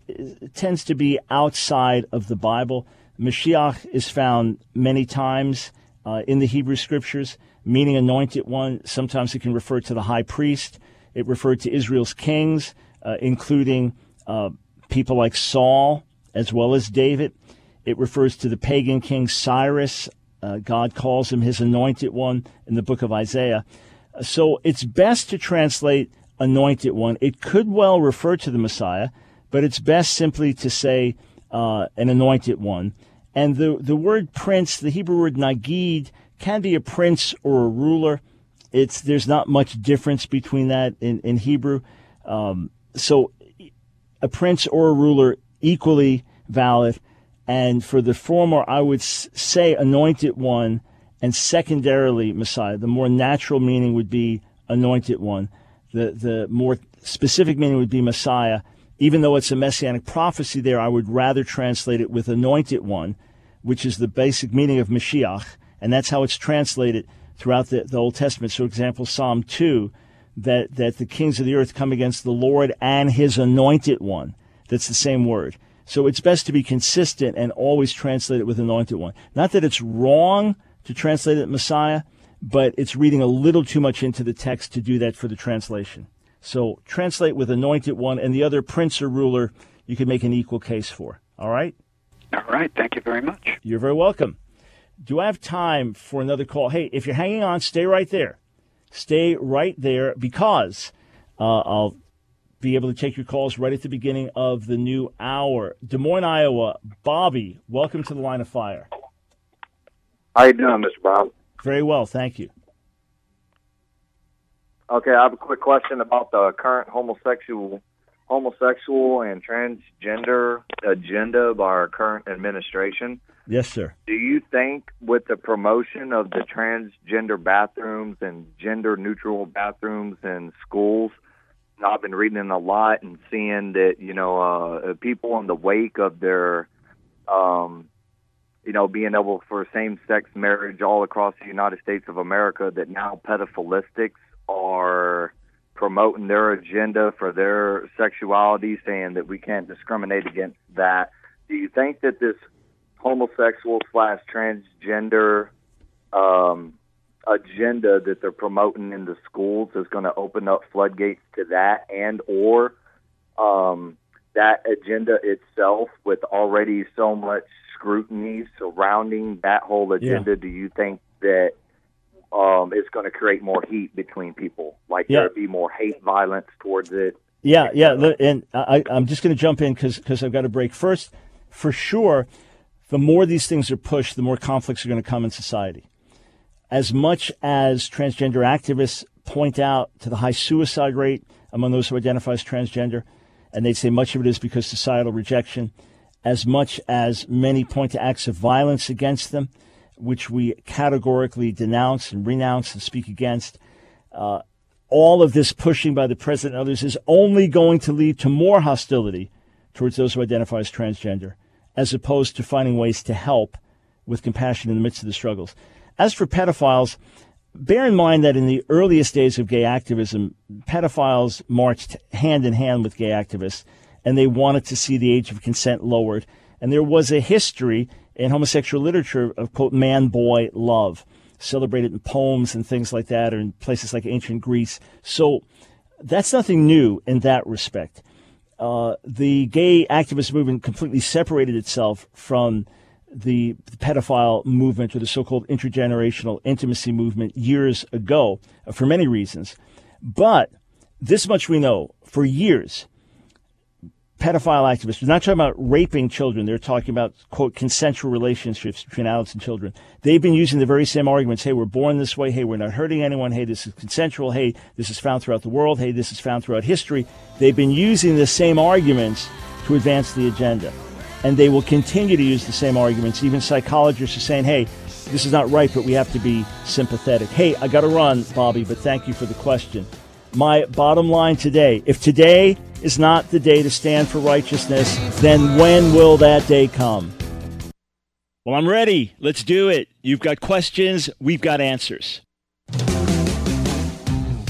tends to be outside of the Bible. Mashiach is found many times in the Hebrew Scriptures, meaning anointed one. Sometimes it can refer to the high priest. It referred to Israel's kings, including people like Saul as well as David. It refers to the pagan king Cyrus. God calls him his anointed one in the book of Isaiah. So it's best to translate anointed one. It could well refer to the Messiah, but it's best simply to say an anointed one. And the word prince, the Hebrew word nagid, can be a prince or a ruler. There's not much difference between that in Hebrew. So a prince or a ruler, equally valid. And for the former, I would say anointed one, and secondarily Messiah. The more natural meaning would be anointed one. The more specific meaning would be Messiah. Even though it's a messianic prophecy there, I would rather translate it with anointed one, which is the basic meaning of Mashiach, and that's how it's translated throughout the Old Testament. So, for example, Psalm 2, that the kings of the earth come against the Lord and his anointed one. That's the same word. So it's best to be consistent and always translate it with anointed one. Not that it's wrong to translate it Messiah, but it's reading a little too much into the text to do that for the translation. So translate with anointed one, and the other prince or ruler you can make an equal case for. All right? All right. Thank you very much. You're very welcome. Do I have time for another call? Hey, if you're hanging on, stay right there. Stay right there, because I'll be able to take your calls right at the beginning of the new hour. Des Moines, Iowa. Bobby, welcome to the Line of Fire. How you doing, Mr. Brown? Very well, thank you. Okay, I have a quick question about the current homosexual and transgender agenda of our current administration. Yes, sir. Do you think with the promotion of the transgender bathrooms and gender-neutral bathrooms in schools, I've been reading a lot and seeing that, people in the wake of their, being able for same-sex marriage all across the United States of America, that now pedophilistics are promoting their agenda for their sexuality, saying that we can't discriminate against that. Do you think that this homosexual/transgender agenda that they're promoting in the schools is going to open up floodgates to that, and or that agenda itself, with already so much scrutiny surrounding that whole agenda? Yeah. Do you think that it's going to create more heat between people? Like there'll be more hate violence towards it? Yeah. And I'm just going to jump in because I've got a break. First, for sure, the more these things are pushed, the more conflicts are going to come in society. As much as transgender activists point out to the high suicide rate among those who identify as transgender, and they say much of it is because societal rejection, as much as many point to acts of violence against them, which we categorically denounce and renounce and speak against, all of this pushing by the president and others is only going to lead to more hostility towards those who identify as transgender, as opposed to finding ways to help with compassion in the midst of the struggles. As for pedophiles, bear in mind that in the earliest days of gay activism, pedophiles marched hand in hand with gay activists, and they wanted to see the age of consent lowered. And there was a history in homosexual literature of, quote, man-boy love, celebrated in poems and things like that, or in places like ancient Greece. So that's nothing new in that respect. The gay activist movement completely separated itself from the pedophile movement, or the so-called intergenerational intimacy movement, years ago, for many reasons. But this much we know: for years, pedophile activists are not talking about raping children. They're talking about, quote, consensual relationships between adults and children. They've been using the very same arguments. Hey, we're born this way. Hey, we're not hurting anyone. Hey, this is consensual. Hey, this is found throughout the world. Hey, this is found throughout history. They've been using the same arguments to advance the agenda. And they will continue to use the same arguments. Even psychologists are saying, hey, this is not right, but we have to be sympathetic. Hey, I got to run, Bobby, but thank you for the question. My bottom line today: if today is not the day to stand for righteousness, then when will that day come? Well, I'm ready. Let's do it. You've got questions. We've got answers.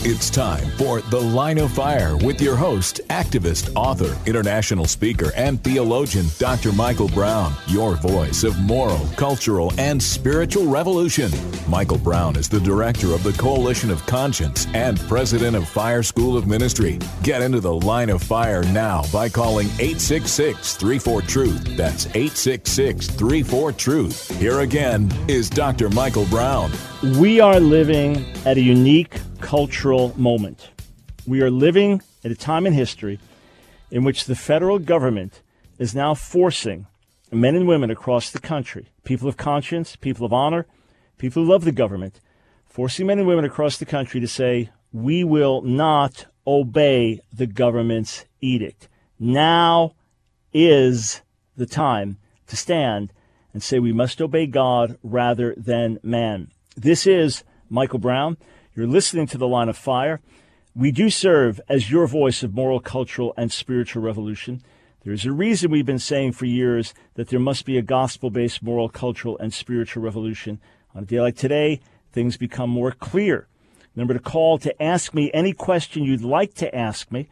It's time for The Line of Fire with your host, activist, author, international speaker, and theologian, Dr. Michael Brown, your voice of moral, cultural, and spiritual revolution. Michael Brown is the director of the Coalition of Conscience and president of Fire School of Ministry. Get into The Line of Fire now by calling 866-34-TRUTH. That's 866-34-TRUTH. Here again is Dr. Michael Brown. We are living at a unique cultural moment. We are living at a time in history in which the federal government is now forcing men and women across the country, people of conscience, people of honor, people who love the government, forcing men and women across the country to say, we will not obey the government's edict. Now is the time to stand and say we must obey God rather than man. This is Michael Brown. You're listening to The Line of Fire. We do serve as your voice of moral, cultural, and spiritual revolution. There's a reason we've been saying for years that there must be a gospel-based moral, cultural, and spiritual revolution. On a day like today, things become more clear. Remember to call to ask me any question you'd like to ask me,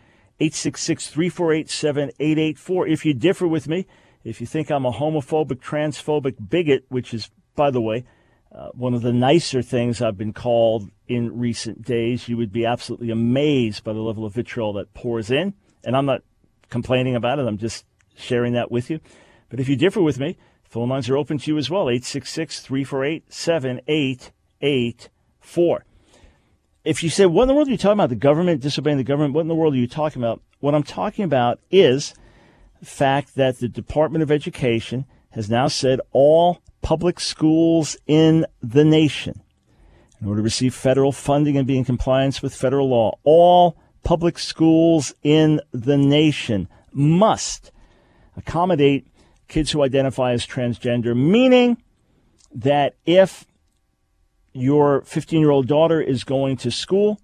866-348-7884. If you differ with me, if you think I'm a homophobic, transphobic bigot, which is, by the way, one of the nicer things I've been called in recent days, you would be absolutely amazed by the level of vitriol that pours in. And I'm not complaining about it. I'm just sharing that with you. But if you differ with me, phone lines are open to you as well, 866-348-7884. If you say, what in the world are you talking about? The government, disobeying the government? What in the world are you talking about? What I'm talking about is the fact that the Department of Education has now said all public schools in the nation, in order to receive federal funding and be in compliance with federal law, all public schools in the nation must accommodate kids who identify as transgender, meaning that if your 15-year-old daughter is going to school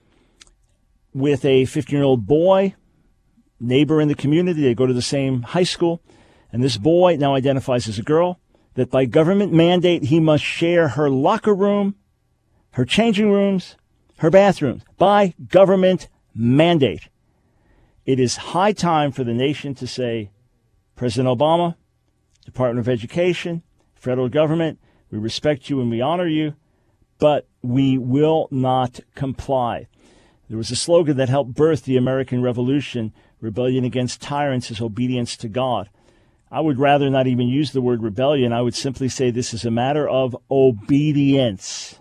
with a 15-year-old boy, neighbor in the community, they go to the same high school, and this boy now identifies as a girl, that by government mandate, he must share her locker room, her changing rooms, her bathrooms, by government mandate. It is high time for the nation to say, President Obama, Department of Education, federal government, we respect you and we honor you, but we will not comply. There was a slogan that helped birth the American Revolution, rebellion against tyrants is obedience to God. I would rather not even use the word rebellion. I would simply say this is a matter of obedience.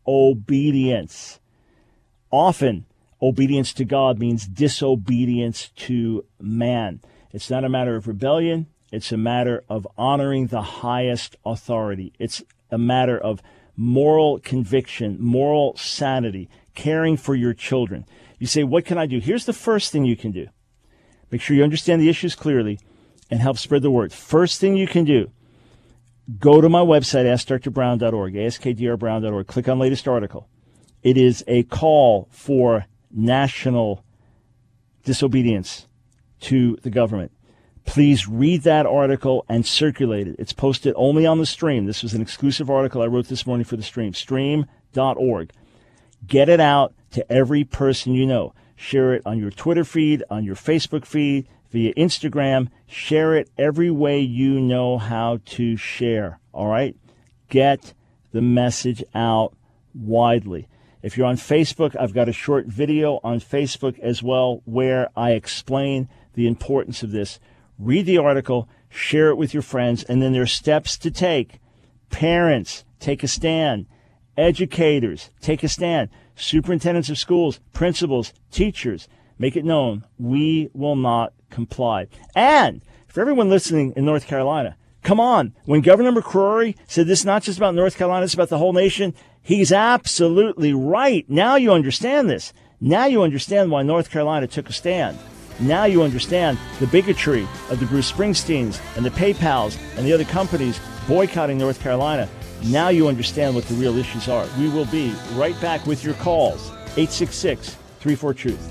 Obedience. Often, obedience to God means disobedience to man. It's not a matter of rebellion. It's a matter of honoring the highest authority. It's a matter of moral conviction, moral sanity, caring for your children. You say, what can I do? Here's the first thing you can do. Make sure you understand the issues clearly and help spread the word. First thing you can do, go to my website, AskDrBrown.org, AskDrBrown.org. Click on latest article. It is a call for national disobedience to the government. Please read that article and circulate it. It's posted only on the stream. This was an exclusive article I wrote this morning for the stream, stream.org. Get it out to every person you know. Share it on your Twitter feed, on your Facebook feed, via Instagram. Share it every way you know how to share, all right? Get the message out widely. If you're on Facebook, I've got a short video on Facebook as well where I explain the importance of this. Read the article, share it with your friends, and then there are steps to take. Parents, take a stand. Educators, take a stand. Superintendents of schools, principals, teachers, make it known we will not comply. And for everyone listening in North Carolina, come on. When Governor McCrory said this is not just about North Carolina, it's about the whole nation, he's absolutely right. Now you understand this. Now you understand why North Carolina took a stand. Now you understand the bigotry of the Bruce Springsteens and the PayPals and the other companies boycotting North Carolina. Now you understand what the real issues are. We will be right back with your calls. 866-34-TRUTH.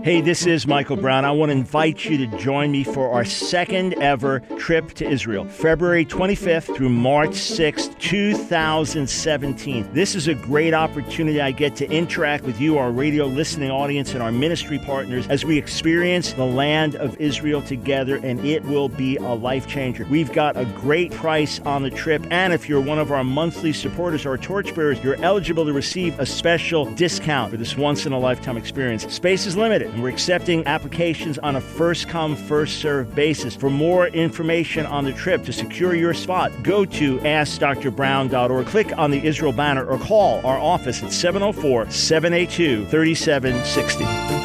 Hey, this is Michael Brown. I want to invite you to join me for our second ever trip to Israel, February 25th through March 6th, 2017. This is a great opportunity. I get to interact with you, our radio listening audience, and our ministry partners as we experience the land of Israel together, and it will be a life changer. We've got a great price on the trip, and if you're one of our monthly supporters or torchbearers, you're eligible to receive a special discount for this once-in-a-lifetime experience. Space is limited, and we're accepting applications on a first-come, first-served basis. For more information on the trip, to secure your spot, go to AskDrBrown.org, click on the Israel banner, or call our office at 704-782-3760.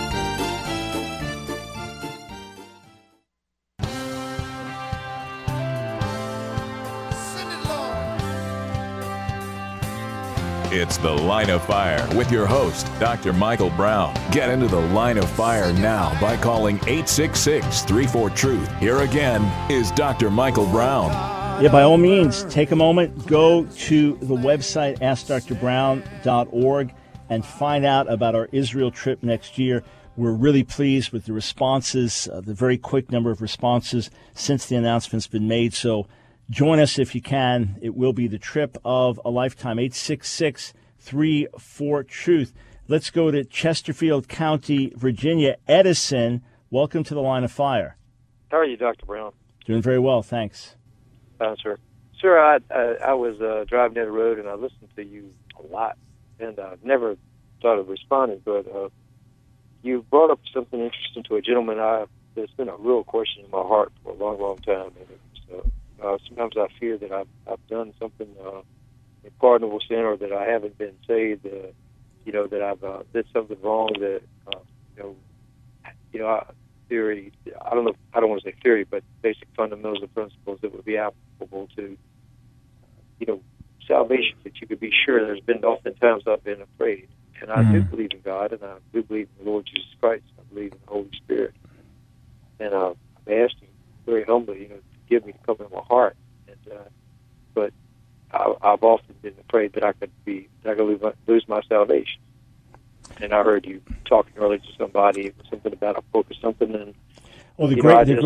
It's The Line of Fire with your host, Dr. Michael Brown. Get into the Line of Fire now by calling 866-34-TRUTH. Here again is Dr. Michael Brown. Yeah, by all means, take a moment, go to the website, AskDrBrown.org, and find out about our Israel trip next year. We're really pleased with the responses, the very quick number of responses since the announcement's been made. So join us if you can. It will be the trip of a lifetime. 866-34-TRUTH. Let's go to Chesterfield County, Virginia. Edison, welcome to the Line of Fire. How are you, Dr. Brown? Doing very well, thanks. Sir. Sir, I was driving down the road, and I listened to you a lot, and I never thought of responding, but you brought up something interesting to a gentleman that's been a real question in my heart for a long, long time. And sometimes I fear that I've done something pardonable sin, or that I haven't been saved. That I've did something wrong. That theory. I don't want to say theory, but basic fundamentals and principles that would be applicable to salvation. That you could be sure. There's been oftentimes I've been afraid, and I do believe in God, and I do believe in the Lord Jesus Christ. I believe in the Holy Spirit, and I'm asking very humbly, to give me to come in my heart. But I've often been afraid that I could lose my salvation. And I heard you talking earlier to somebody, something about a book or something. And the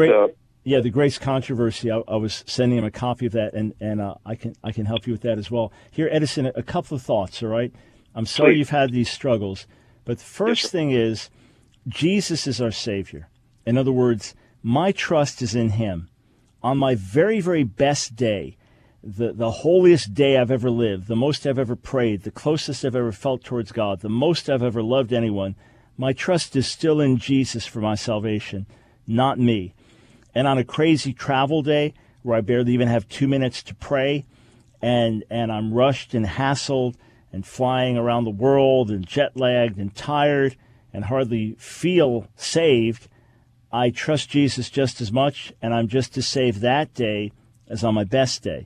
Grace Controversy. I was sending him a copy of that, and I can help you with that as well. Here, Edison, a couple of thoughts. All right, I'm sorry you've had these struggles, but the first thing is Jesus is our Savior. In other words, my trust is in Him. On my very, very best day, the holiest day I've ever lived, the most I've ever prayed, the closest I've ever felt towards God, the most I've ever loved anyone, my trust is still in Jesus for my salvation, not me. And on a crazy travel day where I barely even have 2 minutes to pray, and I'm rushed and hassled and flying around the world and jet-lagged and tired and hardly feel saved, I trust Jesus just as much, and I'm just as saved that day as on my best day.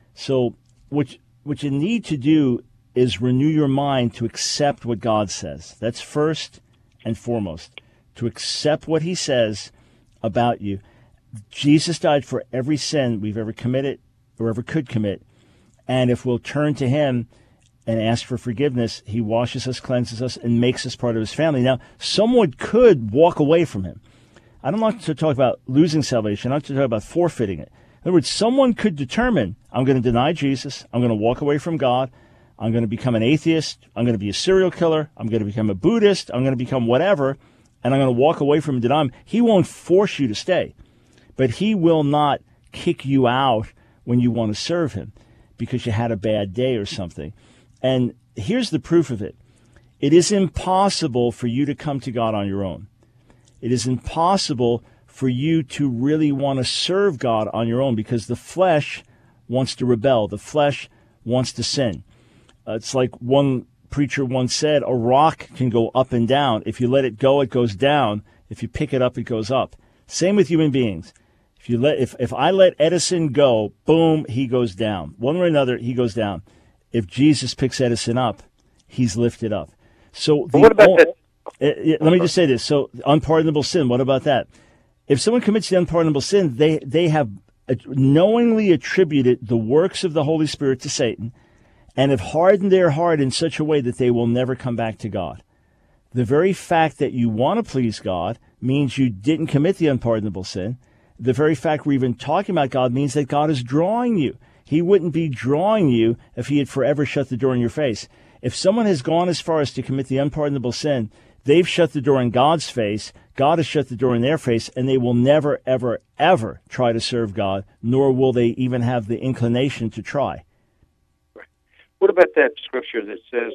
So what you need to do is renew your mind to accept what God says. That's first and foremost, to accept what He says about you. Jesus died for every sin we've ever committed or ever could commit, and if we'll turn to Him and ask for forgiveness, He washes us, cleanses us, and makes us part of His family. Now, someone could walk away from Him. I don't like to talk about losing salvation. I like to talk about forfeiting it. In other words, someone could determine, I'm going to deny Jesus, I'm going to walk away from God, I'm going to become an atheist, I'm going to be a serial killer, I'm going to become a Buddhist, I'm going to become whatever, and I'm going to walk away from Him and deny Him. He won't force you to stay, but He will not kick you out when you want to serve Him because you had a bad day or something. And here's the proof of it. It is impossible for you to come to God on your own. It is impossible for you to really want to serve God on your own because the flesh wants to rebel. The flesh wants to sin. It's like one preacher once said, a rock can go up and down. If you let it go, it goes down. If you pick it up, it goes up. Same with human beings. If I let Edison go, boom, he goes down. One way or another, he goes down. If Jesus picks Edison up, he's lifted up. So what about that? Let me just say this. So unpardonable sin, what about that? If someone commits the unpardonable sin, they have knowingly attributed the works of the Holy Spirit to Satan and have hardened their heart in such a way that they will never come back to God. The very fact that you want to please God means you didn't commit the unpardonable sin. The very fact we're even talking about God means that God is drawing you. He wouldn't be drawing you if he had forever shut the door in your face. If someone has gone as far as to commit the unpardonable sin, they've shut the door in God's face, God has shut the door in their face, and they will never, ever, ever try to serve God, nor will they even have the inclination to try. Right. What about that scripture that says,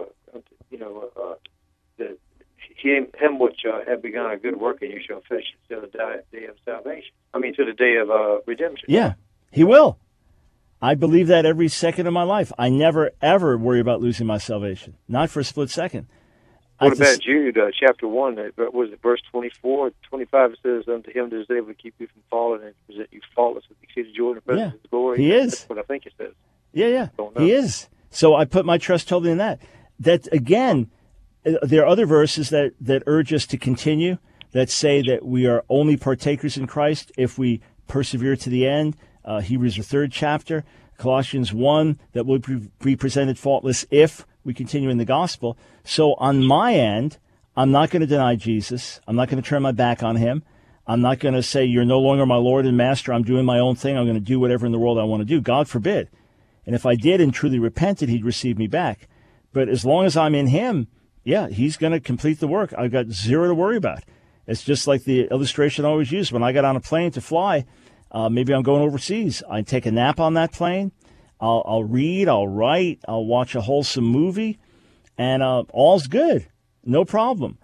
that him which have begun a good work and you shall finish it to the day of salvation? To the day of redemption. Yeah, he will. I believe that every second of my life. I never, ever worry about losing my salvation. Not for a split second. What about Jude, chapter 1, was it verse 24, 25, it says, unto him that is able to keep you from falling and present you faultless with exceeding joy in the presence of his glory. He is. That's what I think it says. Yeah. He is. So I put my trust totally in that. That, again, there are other verses that urge us to continue, that say that we are only partakers in Christ if we persevere to the end. Hebrews, the 3rd chapter, Colossians 1, that will be presented faultless if we continue in the gospel. So on my end, I'm not going to deny Jesus. I'm not going to turn my back on him. I'm not going to say, you're no longer my Lord and Master. I'm doing my own thing. I'm going to do whatever in the world I want to do. God forbid. And if I did and truly repented, he'd receive me back. But as long as I'm in him, yeah, he's going to complete the work. I've got zero to worry about. It's just like the illustration I always use. When I got on a plane to fly, maybe I'm going overseas. I take a nap on that plane. I'll read, I'll write, I'll watch a wholesome movie, and all's good. No problem.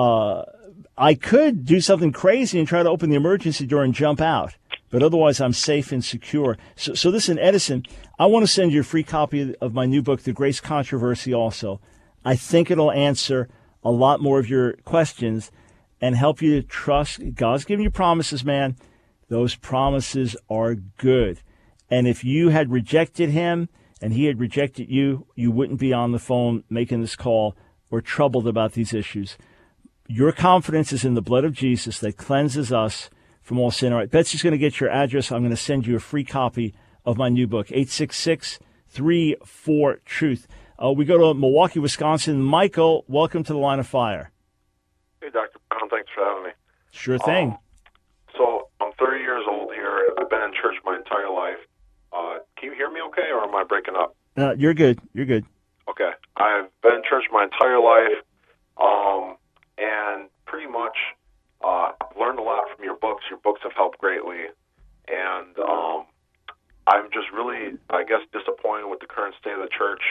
I could do something crazy and try to open the emergency door and jump out, but otherwise I'm safe and secure. So listen, Edison, I want to send you a free copy of my new book, The Grace Controversy, also. I think it'll answer a lot more of your questions and help you to trust. God's giving you promises, man. Those promises are good. And if you had rejected him and he had rejected you, you wouldn't be on the phone making this call or troubled about these issues. Your confidence is in the blood of Jesus that cleanses us from all sin. All right, Betsy's going to get your address. I'm going to send you a free copy of my new book, 866-34-TRUTH. We go to Milwaukee, Wisconsin. Michael, welcome to the Line of Fire. Hey, Dr. Brown, thanks for having me. Sure thing. So I'm 30 years old here. I've been in church my entire life. Can you hear me okay, or am I breaking up? You're good. You're good. Okay. I've been in church my entire life, and pretty much learned a lot from your books. Your books have helped greatly, and I'm just really, I guess, disappointed with the current state of the church.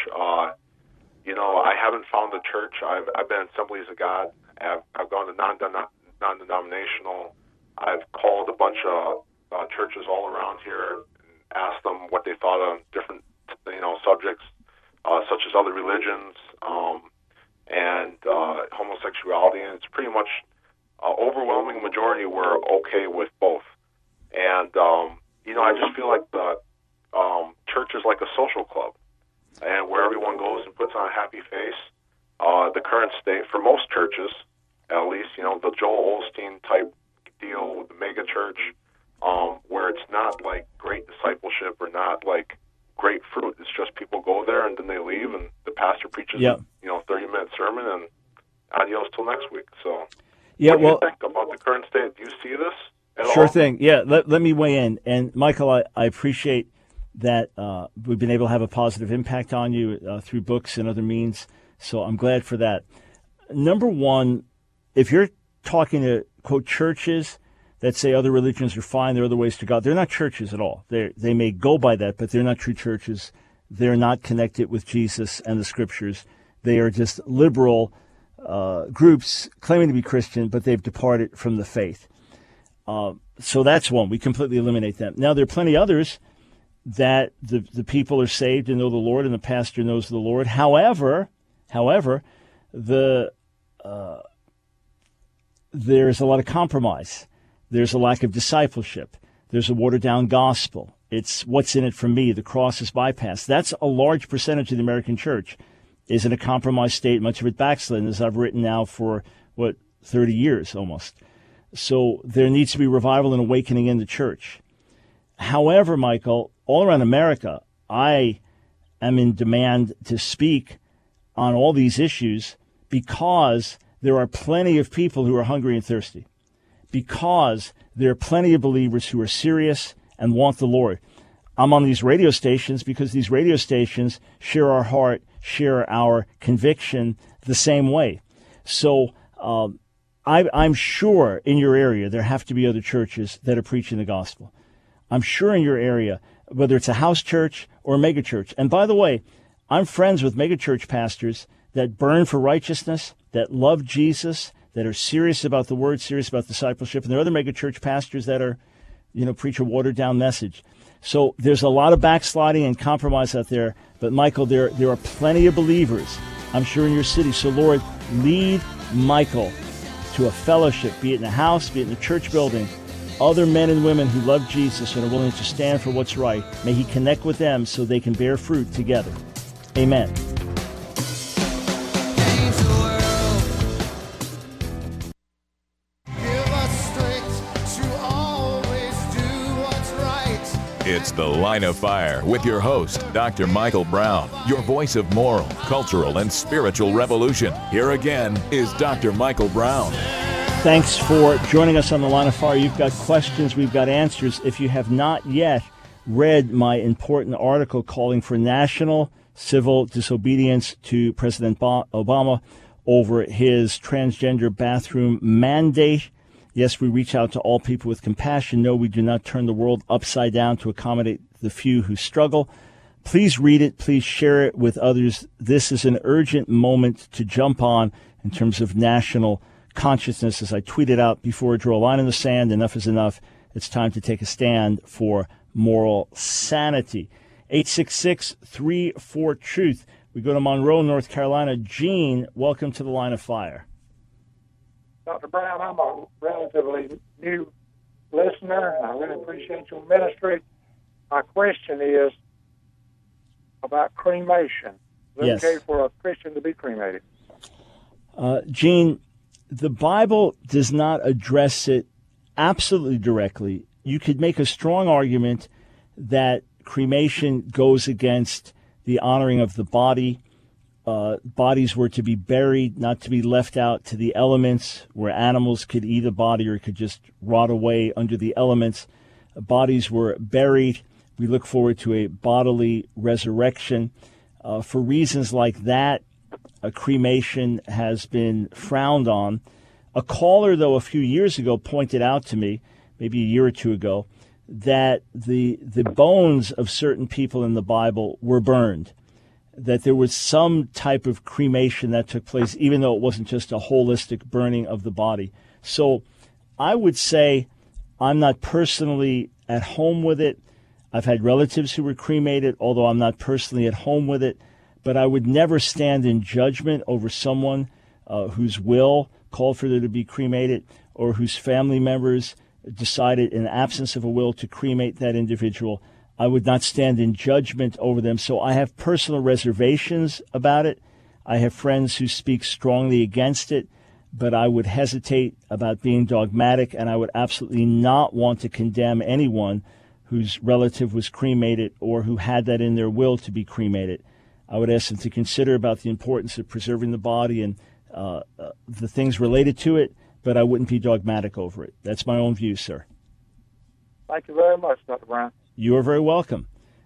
I haven't found a church. I've been in Assemblies of God. I've gone to non-denominational. I've called a bunch of churches all around here and asked them what they thought on different, subjects, such as other religions and homosexuality. And it's pretty much overwhelming majority were okay with both. And I just feel like the church is like a social club, and where everyone goes and puts on a happy face. The current state for most churches, at least, the Joel Osteen type deal with the mega church, where it's not like great discipleship or not like great fruit. It's just people go there and then they leave, and the pastor preaches, 30-minute sermon, and adios till next week. So, what do you think about the current state? Do you see this at all? Sure thing. Yeah, let me weigh in. And Michael, I appreciate that we've been able to have a positive impact on you through books and other means. So I'm glad for that. Number one, if you're talking to, quote, churches that say other religions are fine, there are other ways to God, they're not churches at all. They may go by that, but they're not true churches. They're not connected with Jesus and the Scriptures. They are just liberal groups claiming to be Christian, but they've departed from the faith. So that's one. We completely eliminate them. Now, there are plenty others that the people are saved and know the Lord, and the pastor knows the Lord. However, there's a lot of compromise. There's a lack of discipleship. There's a watered-down gospel. It's what's in it for me. The cross is bypassed. That's a large percentage of the American church is in a compromised state, much of it backslidden, as I've written now for, 30 years almost. So there needs to be revival and awakening in the church. However, Michael, all around America, I am in demand to speak on all these issues because there are plenty of people who are hungry and thirsty, because there are plenty of believers who are serious and want the Lord. I'm on these radio stations because these radio stations share our heart, share our conviction the same way. So I'm sure in your area there have to be other churches that are preaching the gospel. I'm sure in your area, whether it's a house church or a mega church. And by the way, I'm friends with mega church pastors that burn for righteousness, that love Jesus, that are serious about the word, serious about discipleship. And there are other mega church pastors that are, preach a watered down message. So there's a lot of backsliding and compromise out there. But Michael, there are plenty of believers, I'm sure, in your city. So Lord, lead Michael to a fellowship, be it in a house, be it in a church building, other men and women who love Jesus and are willing to stand for what's right. May he connect with them so they can bear fruit together. Amen. It's The Line of Fire with your host, Dr. Michael Brown, your voice of moral, cultural, and spiritual revolution. Here again is Dr. Michael Brown. Thanks for joining us on The Line of Fire. You've got questions, we've got answers. If you have not yet read my important article calling for national civil disobedience to President Obama over his transgender bathroom mandate, yes, we reach out to all people with compassion. No, we do not turn the world upside down to accommodate the few who struggle. Please read it. Please share it with others. This is an urgent moment to jump on in terms of national consciousness. As I tweeted out before, draw a line in the sand. Enough is enough. It's time to take a stand for moral sanity. 866-34-TRUTH. We go to Monroe, North Carolina. Gene, welcome to The Line of Fire. Dr. Brown, I'm a relatively new listener, and I really appreciate your ministry. My question is about cremation. Is it okay for a Christian to be cremated? Gene, the Bible does not address it absolutely directly. You could make a strong argument that cremation goes against the honoring of the body. Bodies were to be buried, not to be left out to the elements where animals could eat a body or it could just rot away under the elements. Bodies were buried. We look forward to a bodily resurrection. For reasons like that, a cremation has been frowned on. A caller, though, a few years ago pointed out to me, maybe a year or two ago, that the bones of certain people in the Bible were burned, that there was some type of cremation that took place, even though it wasn't just a holistic burning of the body. So I would say I'm not personally at home with it. I've had relatives who were cremated, although I'm not personally at home with it. But I would never stand in judgment over someone whose will called for them to be cremated or whose family members decided in the absence of a will to cremate that individual. I would not stand in judgment over them. So I have personal reservations about it. I have friends who speak strongly against it, but I would hesitate about being dogmatic, and I would absolutely not want to condemn anyone whose relative was cremated or who had that in their will to be cremated. I would ask them to consider about the importance of preserving the body and the things related to it, but I wouldn't be dogmatic over it. That's my own view, sir. Thank you very much, Dr. Brown. You are very welcome.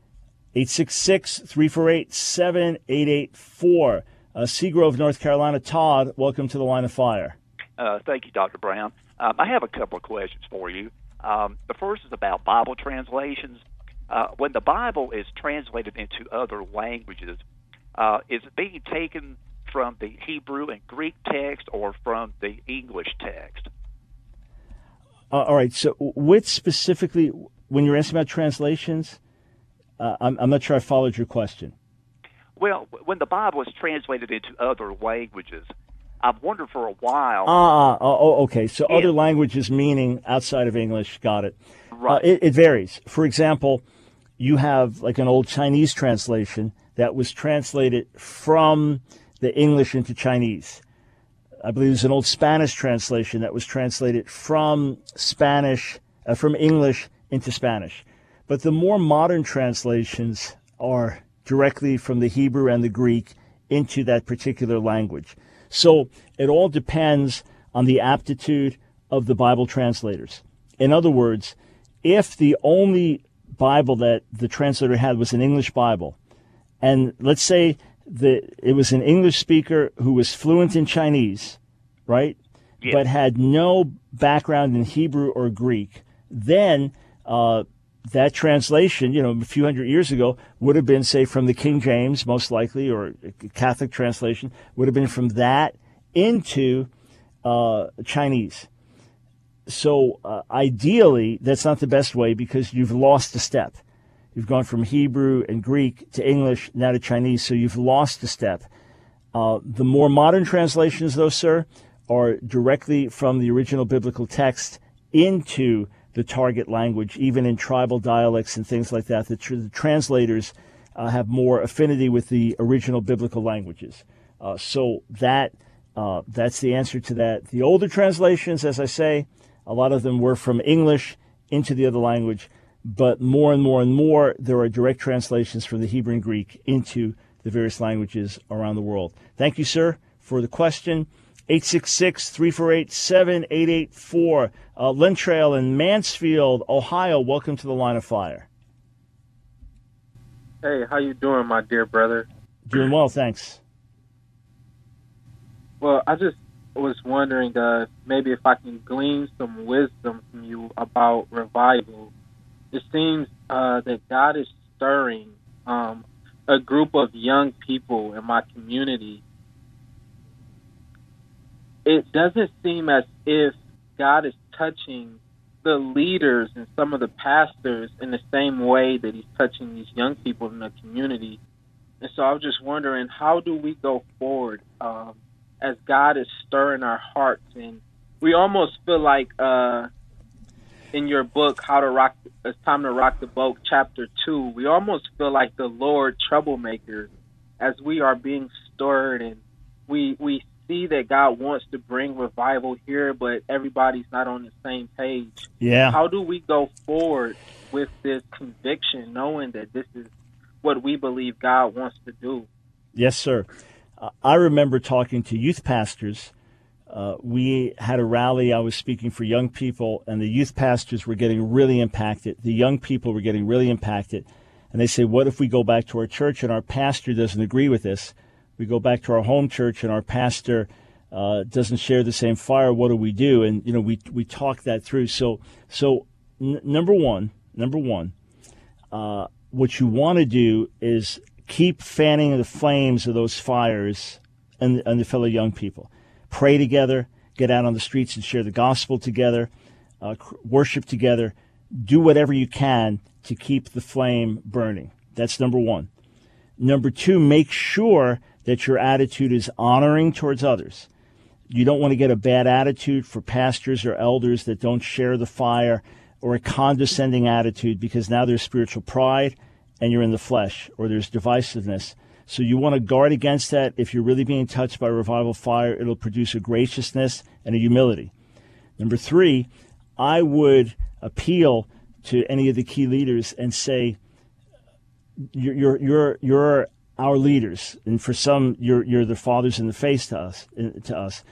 866-348-7884. Seagrove, North Carolina. Todd, welcome to The Line of Fire. Thank you, Dr. Brown. I have a couple of questions for you. The first is about Bible translations. When the Bible is translated into other languages, is it being taken from the Hebrew and Greek text or from the English text? All right. So which specifically, when you're asking about translations, I'm not sure I followed your question. Well, when the Bible is translated into other languages, I've wondered for a while. Okay. So other languages meaning outside of English. Got it. Right. It varies. For example, you have like an old Chinese translation that was translated from the English into Chinese. I believe there's an old Spanish translation that was translated from Spanish, from English into Spanish. But the more modern translations are directly from the Hebrew and the Greek into that particular language. So it all depends on the aptitude of the Bible translators. In other words, if the only Bible that the translator had was an English Bible, and let's say that it was an English speaker who was fluent in Chinese, right? Yeah. But had no background in Hebrew or Greek, then that translation, a few hundred years ago, would have been, say, from the King James, most likely, or a Catholic translation, would have been from that into Chinese. So ideally, that's not the best way because you've lost a step. You've gone from Hebrew and Greek to English, now to Chinese, so you've lost a step. The more modern translations, though, sir, are directly from the original biblical text into the target language, even in tribal dialects and things like that. The translators have more affinity with the original biblical languages. So that's the answer to that. The older translations, as I say, a lot of them were from English into the other language, but more and more and more, there are direct translations from the Hebrew and Greek into the various languages around the world. Thank you, sir, for the question. 866-348-7884. Len Trail in Mansfield, Ohio. Welcome to the Line of Fire. Hey, how you doing, my dear brother? Doing well, thanks. Well, I just was wondering maybe if I can glean some wisdom from you about revival. It seems that God is stirring a group of young people in my community. It doesn't seem as if God is touching the leaders and some of the pastors in the same way that he's touching these young people in the community. And so I was just wondering, how do we go forward as God is stirring our hearts? And we almost feel like in your book, It's Time to Rock the Boat, Chapter 2, we almost feel like the Lord troublemaker as we are being stirred, and we see that God wants to bring revival here, but everybody's not on the same page. Yeah. How do we go forward with this conviction, knowing that this is what we believe God wants to do? Yes, sir. I remember talking to youth pastors. We had a rally. I was speaking for young people, and the youth pastors were getting really impacted. The young people were getting really impacted. And they say, what if we go back to our church and our pastor doesn't agree with this? We go back to our home church and our pastor doesn't share the same fire. What do we do? And, we talk that through. So number one, what you want to do is keep fanning the flames of those fires and the fellow young people. Pray together, get out on the streets and share the gospel together, worship together. Do whatever you can to keep the flame burning. That's number one. Number two, make sure that your attitude is honoring towards others. You don't want to get a bad attitude for pastors or elders that don't share the fire, or a condescending attitude because now there's spiritual pride and you're in the flesh, or there's divisiveness. So you want to guard against that. If you're really being touched by revival fire, it'll produce a graciousness and a humility. Number three, I would appeal to any of the key leaders and say, you're our leaders, and for some, you're the fathers in the faith to us.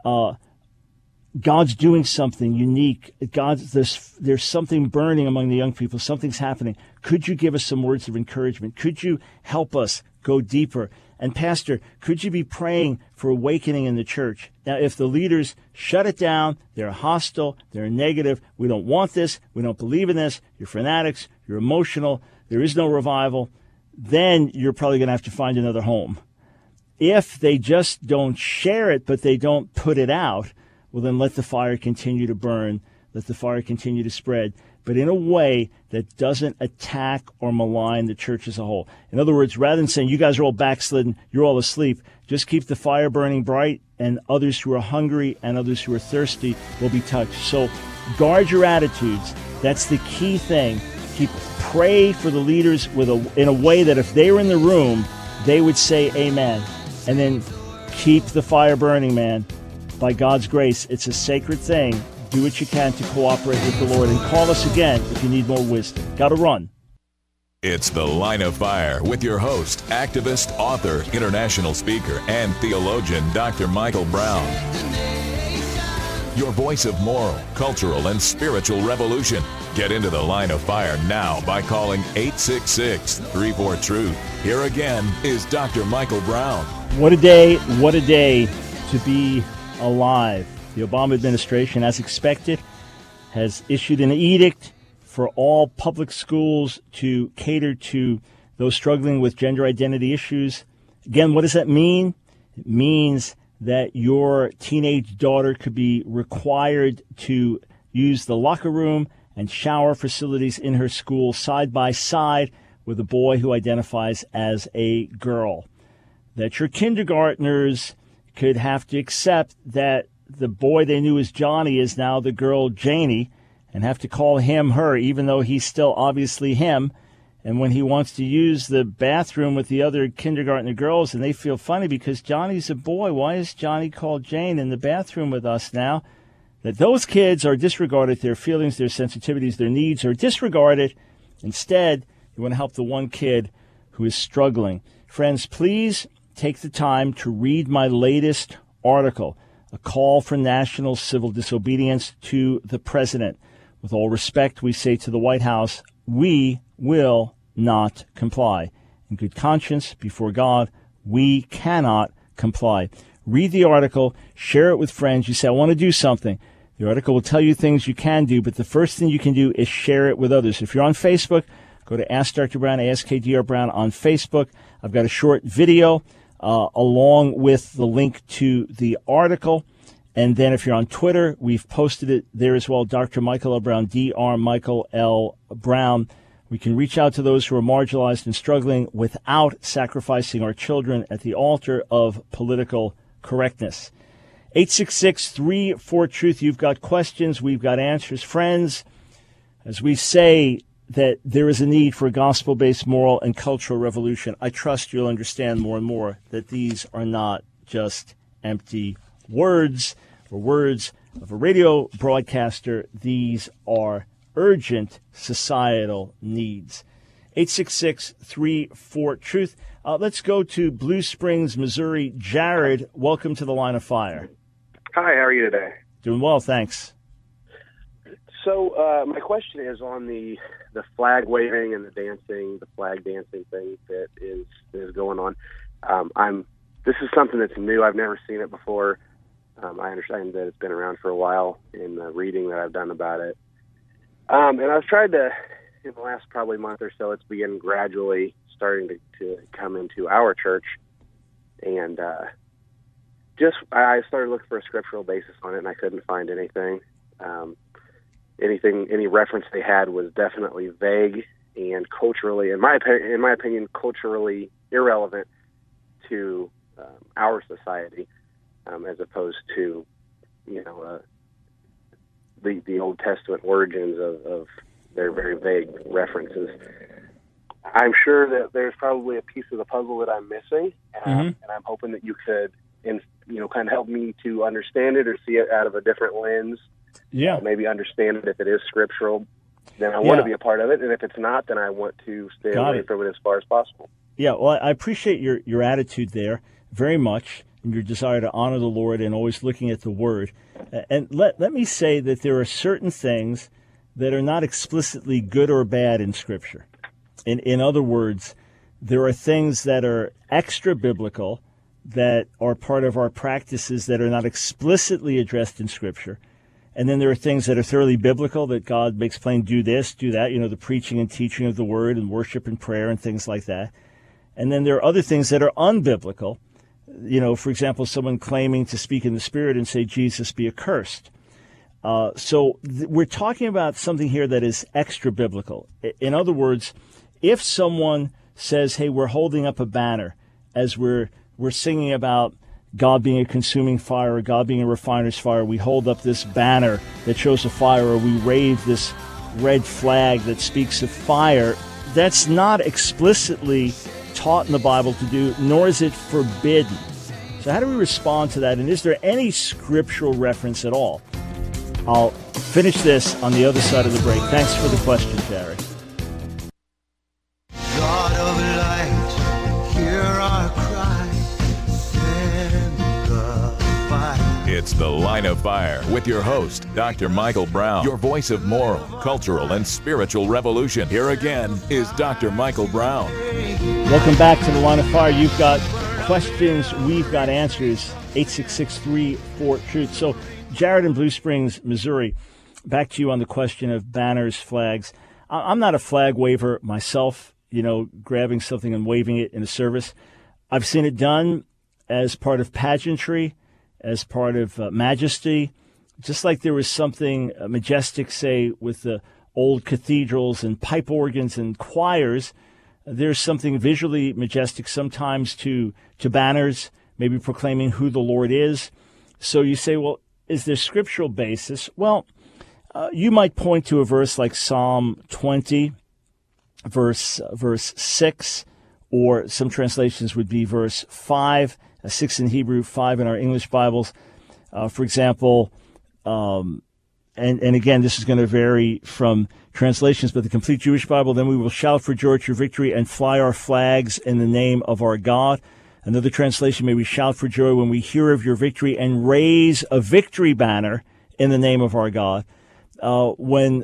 God's doing something unique. There's something burning among the young people. Something's happening. Could you give us some words of encouragement? Could you help us go deeper? And Pastor, could you be praying for awakening in the church? Now, if the leaders shut it down, they're hostile, they're negative, we don't want this, we don't believe in this, you're fanatics, you're emotional, there is no revival, then you're probably going to have to find another home. If they just don't share it, but they don't put it out, well, then let the fire continue to burn, let the fire continue to spread, but in a way that doesn't attack or malign the church as a whole. In other words, rather than saying, you guys are all backslidden, you're all asleep, just keep the fire burning bright, and others who are hungry and others who are thirsty will be touched. So guard your attitudes. That's the key thing. Pray for the leaders in a way that if they were in the room, they would say amen. And then keep the fire burning, man. By God's grace, it's a sacred thing. Do what you can to cooperate with the Lord. And call us again if you need more wisdom. Got to run. It's The Line of Fire with your host, activist, author, international speaker, and theologian, Dr. Michael Brown. Your voice of moral, cultural, and spiritual revolution. Get into The Line of Fire now by calling 866-34-TRUTH. Here again is Dr. Michael Brown. What a day to be alive. The Obama administration, as expected, has issued an edict for all public schools to cater to those struggling with gender identity issues. Again, what does that mean? It means that your teenage daughter could be required to use the locker room and shower facilities in her school side by side with a boy who identifies as a girl. That your kindergartners could have to accept that the boy they knew as Johnny is now the girl Janie, and have to call him her, even though he's still obviously him. And when he wants to use the bathroom with the other kindergartner girls, and they feel funny because Johnny's a boy, why is Johnny called Jane in the bathroom with us now? That those kids are disregarded, their feelings, their sensitivities, their needs are disregarded. Instead, you want to help the one kid who is struggling. Friends, please take the time to read my latest article, A Call for National Civil Disobedience to the President. With all respect, we say to the White House, we will not comply. In good conscience, before God, we cannot comply. Read the article, share it with friends. You say, I want to do something. The article will tell you things you can do, but the first thing you can do is share it with others. If you're on Facebook, go to Ask Dr. Brown, AskDr Brown on Facebook. I've got a short video along with the link to the article. And then if you're on Twitter, we've posted it there as well, Dr. Michael L. Brown, Dr. Michael L. Brown. We can reach out to those who are marginalized and struggling without sacrificing our children at the altar of political correctness. 866-34-TRUTH. You've got questions. We've got answers. Friends, as we say that there is a need for a gospel-based moral and cultural revolution, I trust you'll understand more and more that these are not just empty words or words of a radio broadcaster. These are urgent societal needs. 866-34-TRUTH. Let's go to Blue Springs, Missouri. Jared, welcome to the Line of Fire. Hi, how are you today? Doing well, thanks. So my question is on the flag waving and the flag dancing thing that is going on. This is something that's new. I've never seen it before. I understand that it's been around for a while in the reading that I've done about it. And I've tried to, in the last probably month or so, it's begun gradually starting to come into our church. And I started looking for a scriptural basis on it, and I couldn't find anything. Any reference they had was definitely vague and culturally, in my opinion, culturally irrelevant to our society. As opposed to, the Old Testament origins of their very vague references. I'm sure that there's probably a piece of the puzzle that I'm missing, and I'm hoping that you could, kind of help me to understand it or see it out of a different lens. Yeah. Maybe understand it if it is scriptural. Then I want to be a part of it, and if it's not, then I want to stay away from it as far as possible. Yeah, well, I appreciate your attitude there very much, and your desire to honor the Lord and always looking at the Word. And let me say that there are certain things that are not explicitly good or bad in Scripture. In other words, there are things that are extra biblical that are part of our practices that are not explicitly addressed in Scripture. And then there are things that are thoroughly biblical that God makes plain, do this, do that, the preaching and teaching of the Word and worship and prayer and things like that. And then there are other things that are unbiblical. For example, someone claiming to speak in the Spirit and say, Jesus be accursed. We're talking about something here that is extra biblical. In other words, if someone says, hey, we're holding up a banner as we're singing about God being a consuming fire or God being a refiner's fire, we hold up this banner that shows a fire, or we wave this red flag that speaks of fire, that's not explicitly taught in the Bible to do, nor is it forbidden. So how do we respond to that? And is there any scriptural reference at all? I'll finish this on the other side of the break. Thanks for the question, Jared. It's The Line of Fire with your host, Dr. Michael Brown, your voice of moral, cultural, and spiritual revolution. Here again is Dr. Michael Brown. Welcome back to The Line of Fire. You've got questions, we've got answers. 866-34-TRUTH. So, Jared in Blue Springs, Missouri, back to you on the question of banners, flags. I'm not a flag waver myself, grabbing something and waving it in a service. I've seen it done as part of pageantry, as part of majesty, just like there was something majestic, say, with the old cathedrals and pipe organs and choirs. There's something visually majestic sometimes to banners, maybe proclaiming who the Lord is. So you say, well, is there scriptural basis? Well, you might point to a verse like Psalm 20, verse 6, or some translations would be verse 5, 6 in Hebrew, 5 in our English Bibles. For example, and again, this is going to vary from translations, but the Complete Jewish Bible, then we will shout for joy at your victory and fly our flags in the name of our God. Another translation, may we shout for joy when we hear of your victory and raise a victory banner in the name of our God. When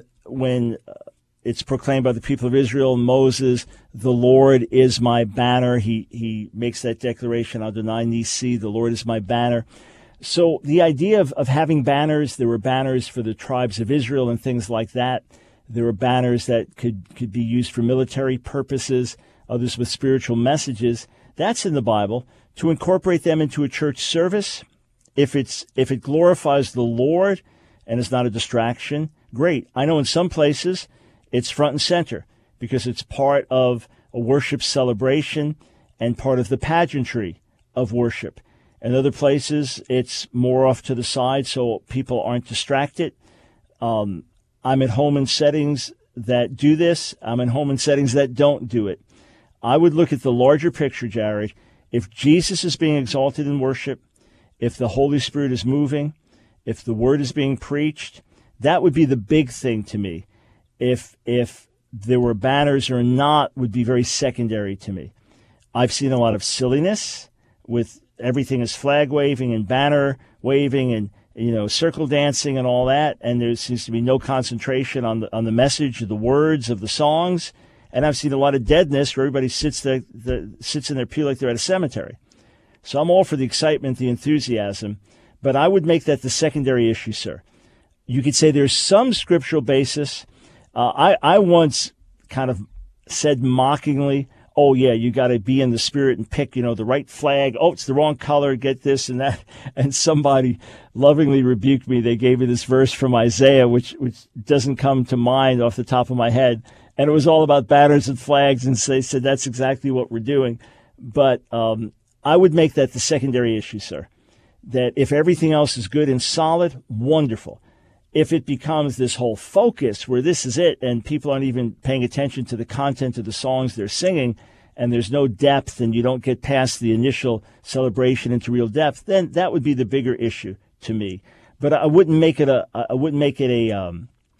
it's proclaimed by the people of Israel, Moses, the Lord is my banner. He makes that declaration, Adonai Nisi, the Lord is my banner. So the idea of having banners, there were banners for the tribes of Israel and things like that. There were banners that could be used for military purposes, others with spiritual messages. That's in the Bible. To incorporate them into a church service, if it glorifies the Lord and is not a distraction, great. I know in some places it's front and center because it's part of a worship celebration and part of the pageantry of worship. In other places, it's more off to the side so people aren't distracted. I'm at home in settings that do this. I'm at home in settings that don't do it. I would look at the larger picture, Jared. If Jesus is being exalted in worship, if the Holy Spirit is moving, if the word is being preached, that would be the big thing to me. If there were banners or not would be very secondary to me. I've seen a lot of silliness with everything is flag waving and banner waving and circle dancing and all that, and there seems to be no concentration on the message, the words of the songs. And I've seen a lot of deadness where everybody sits in their pew like they're at a cemetery. So I'm all for the excitement, the enthusiasm, but I would make that the secondary issue, sir. You could say there's some scriptural basis. I once kind of said mockingly, oh, yeah, you got to be in the spirit and pick, the right flag. Oh, it's the wrong color, get this and that. And somebody lovingly rebuked me. They gave me this verse from Isaiah, which doesn't come to mind off the top of my head. And it was all about banners and flags, and they said that's exactly what we're doing. But I would make that the secondary issue, sir, that if everything else is good and solid, wonderful. If it becomes this whole focus where this is it and people aren't even paying attention to the content of the songs they're singing and there's no depth and you don't get past the initial celebration into real depth, then that would be the bigger issue to me. But I wouldn't make it a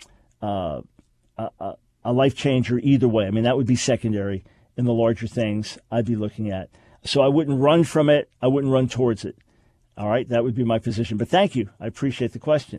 life changer either way. I mean, that would be secondary in the larger things I'd be looking at. So I wouldn't run from it. I wouldn't run towards it. All right, that would be my position. But thank you. I appreciate the question.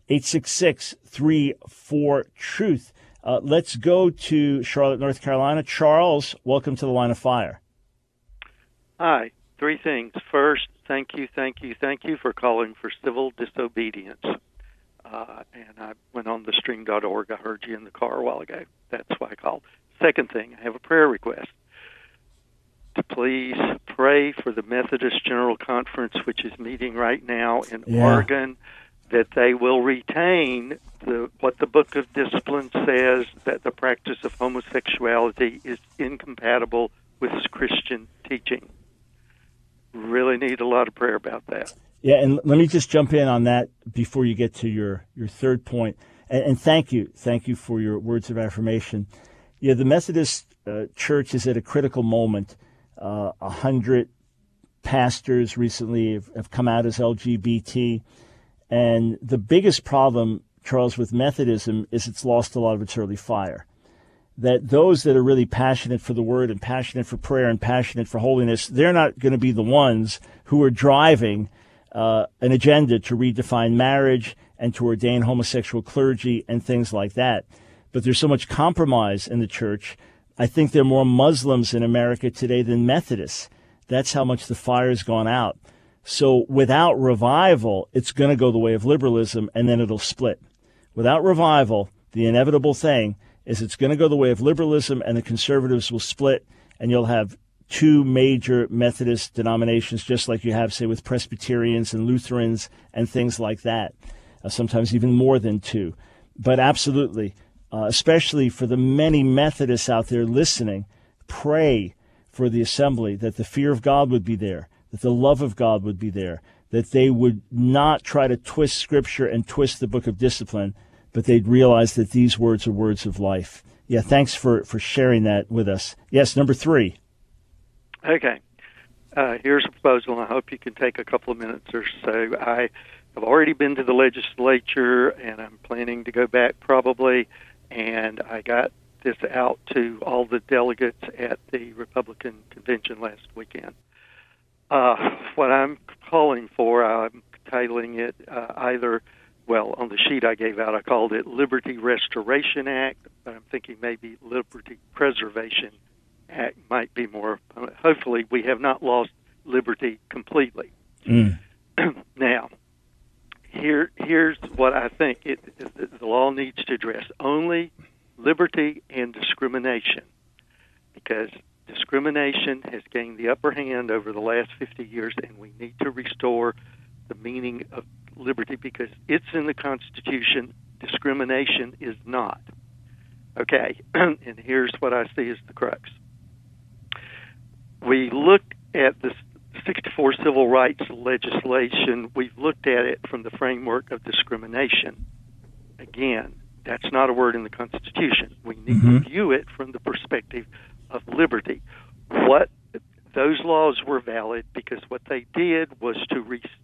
866-34-TRUTH. Let's go to Charlotte, North Carolina. Charles, welcome to the Line of Fire. Hi. 3 things. First, thank you for calling for civil disobedience. And I went on thestream.org. I heard you in the car a while ago. That's why I called. Second thing, I have a prayer request. To please pray for the Methodist General Conference, which is meeting right now in Oregon, that they will retain what the Book of Discipline says, that the practice of homosexuality is incompatible with Christian teaching. Really need a lot of prayer about that. Yeah, and let me just jump in on that before you get to your third point. And thank you for your words of affirmation. Yeah, the Methodist Church is at a critical moment. 100 pastors recently have come out as LGBT. And the biggest problem, Charles, with Methodism is it's lost a lot of its early fire. That those that are really passionate for the word and passionate for prayer and passionate for holiness, they're not going to be the ones who are driving an agenda to redefine marriage and to ordain homosexual clergy and things like that. But there's so much compromise in the church. I think there are more Muslims in America today than Methodists. That's how much the fire's gone out. So without revival, it's going to go the way of liberalism, and then it'll split. Without revival, the inevitable thing is it's going to go the way of liberalism, and the conservatives will split, and you'll have two major Methodist denominations, just like you have, say, with Presbyterians and Lutherans and things like that, sometimes even more than two. But absolutely, especially for the many Methodists out there listening, pray for the assembly, that the fear of God would be there, that the love of God would be there, that they would not try to twist Scripture and twist the book of discipline, but they'd realize that these words are words of life. Yeah, thanks for sharing that with us. Yes, number 3. Okay. Here's a proposal, and I hope you can take a couple of minutes or so. I have already been to the legislature, and I'm planning to go back probably, and I got this out to all the delegates at the Republican convention last weekend. What I'm calling for, I'm titling it on the sheet I gave out, I called it Liberty Restoration Act, but I'm thinking maybe Liberty Preservation Act might be more. Hopefully, we have not lost liberty completely. Now, here's what I think the law needs to address: only liberty and discrimination, because discrimination has gained the upper hand over the last 50 years, and we need to restore the meaning of liberty because it's in the Constitution. Discrimination is not. Okay, and here's what I see as the crux. We looked at the 64 civil rights legislation. We've looked at it from the framework of discrimination. Again, that's not a word in the Constitution. We need to view it from the perspective of liberty. Those laws were valid because what they did was to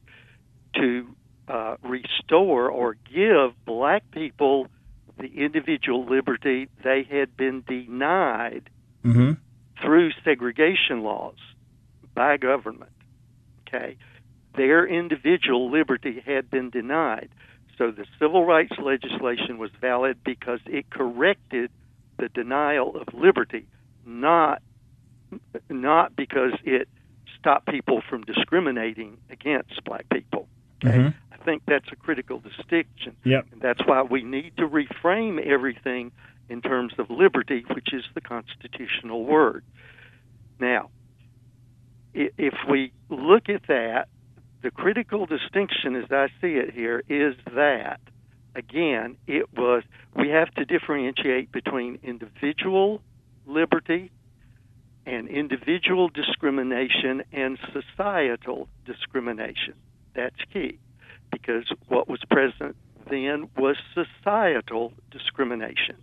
restore or give black people the individual liberty they had been denied through segregation laws by government. Okay, their individual liberty had been denied. So the civil rights legislation was valid because it corrected the denial of liberty, not because it stopped people from discriminating against black people. Okay? I think that's a critical distinction. Yep. And that's why we need to reframe everything in terms of liberty, which is the constitutional word. Now, if we look at that, the critical distinction as I see it here is that, again, we have to differentiate between individual liberty and individual discrimination and societal discrimination. That's key, because what was present then was societal discrimination.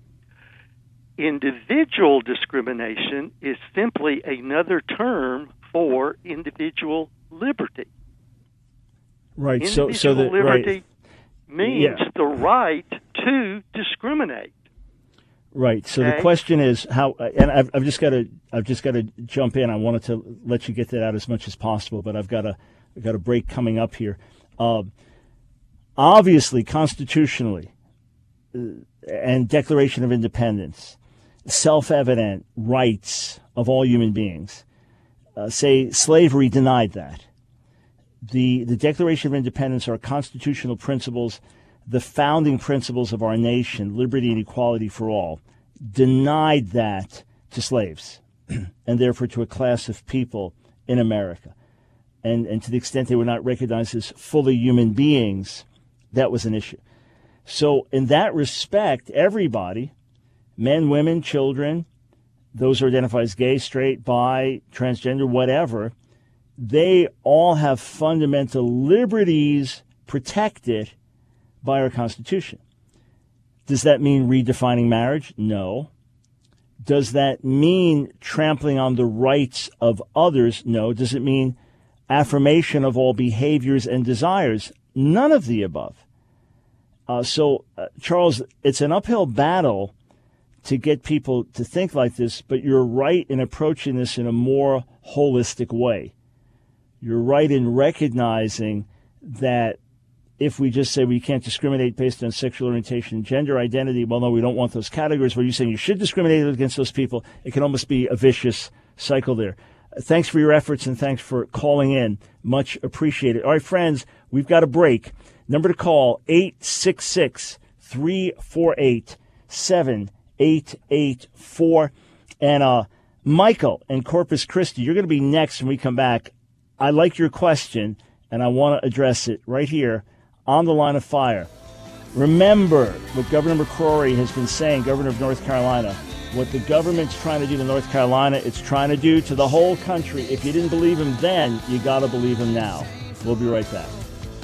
Individual discrimination is simply another term for individual liberty. Right. Individual so the liberty right. means the right to discriminate. Right. So okay? the question is how, and I've just got to jump in. I wanted to let you get that out as much as possible, but I've got a break coming up here. Obviously, constitutionally, and Declaration of Independence, self-evident rights of all human beings. Say slavery denied that. The Declaration of Independence are constitutional principles, the founding principles of our nation, liberty and equality for all, denied that to slaves and therefore to a class of people in America. And to the extent they were not recognized as fully human beings, that was an issue. So in that respect, everybody, men, women, children, those who identify as gay, straight, bi, transgender, whatever, they all have fundamental liberties protected by our Constitution. Does that mean redefining marriage? No. Does that mean trampling on the rights of others? No. Does it mean affirmation of all behaviors and desires? None of the above. Charles, it's an uphill battle to get people to think like this, but you're right in approaching this in a more holistic way. you're right in recognizing that if we just say we can't discriminate based on sexual orientation and gender identity, well, no, we don't want those categories. Where you're saying you should discriminate against those people, it can almost be a vicious cycle there. Thanks for your efforts and thanks for calling in. Much appreciated. All right, friends, we've got a break. Number to call, 866-348-7884. And Michael in Corpus Christi, you're going to be next when we come back. I like your question, and I want to address it right here on the Line of Fire. Remember what Governor McCrory has been saying, Governor of North Carolina. What the government's trying to do to North Carolina, it's trying to do to the whole country. If you didn't believe him then, you got to believe him now. We'll be right back.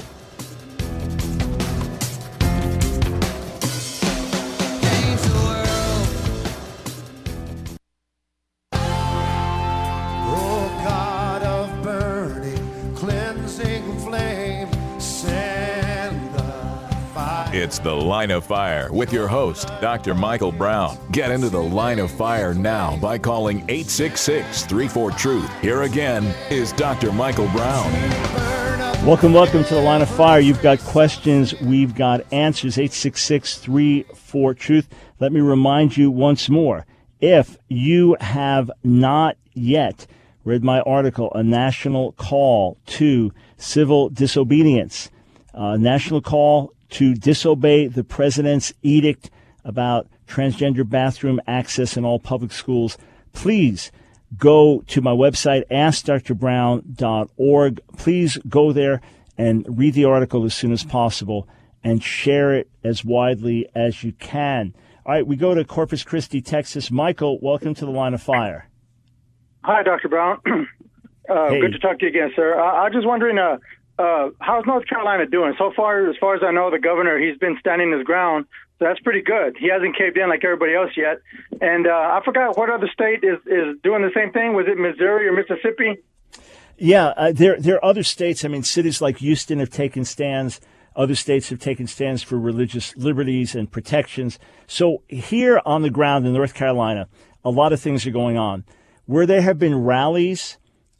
It's The Line of Fire with your host, Dr. Michael Brown. Get into the Line of Fire now by calling 866-34-TRUTH. Here again is Dr. Michael Brown. Welcome to the Line of Fire. You've got questions, we've got answers. 866-34-TRUTH. Let me remind you once more, if you have not yet read my article, A National Call to Civil Disobedience, National Call to Disobey the President's Edict about transgender bathroom access in all public schools, please go to my website, AskDrBrown.org. Please go there and read the article as soon as possible and share it as widely as you can. All right, we go to Corpus Christi, Texas. Michael, welcome to the Line of Fire. Hi, Dr. Brown. Hey. Good to talk to you again, sir. I was just wondering, how's North Carolina doing? So far as I know, the governor, he's been standing his ground, so that's pretty good. He hasn't caved in like everybody else yet. And I forgot what other state is doing the same thing. Was it Missouri or Mississippi? Yeah, there are other states. I mean, cities like Houston have taken stands. Other states have taken stands for religious liberties and protections. So here on the ground in North Carolina, a lot of things are going on. Where there have been rallies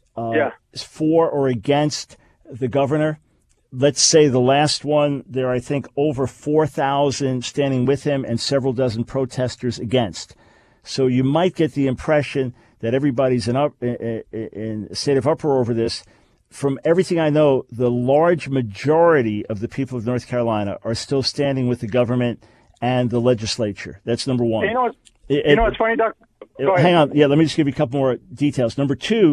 for or against the governor, let's say the last one, there are, I think, over 4,000 standing with him and several dozen protesters against. So you might get the impression that everybody's in a state of uproar over this. From everything I know, the large majority of the people of North Carolina are still standing with the government and the legislature. That's number one. You know what's funny, Doc? Hang on. Yeah, let me just give you a couple more details. Number two,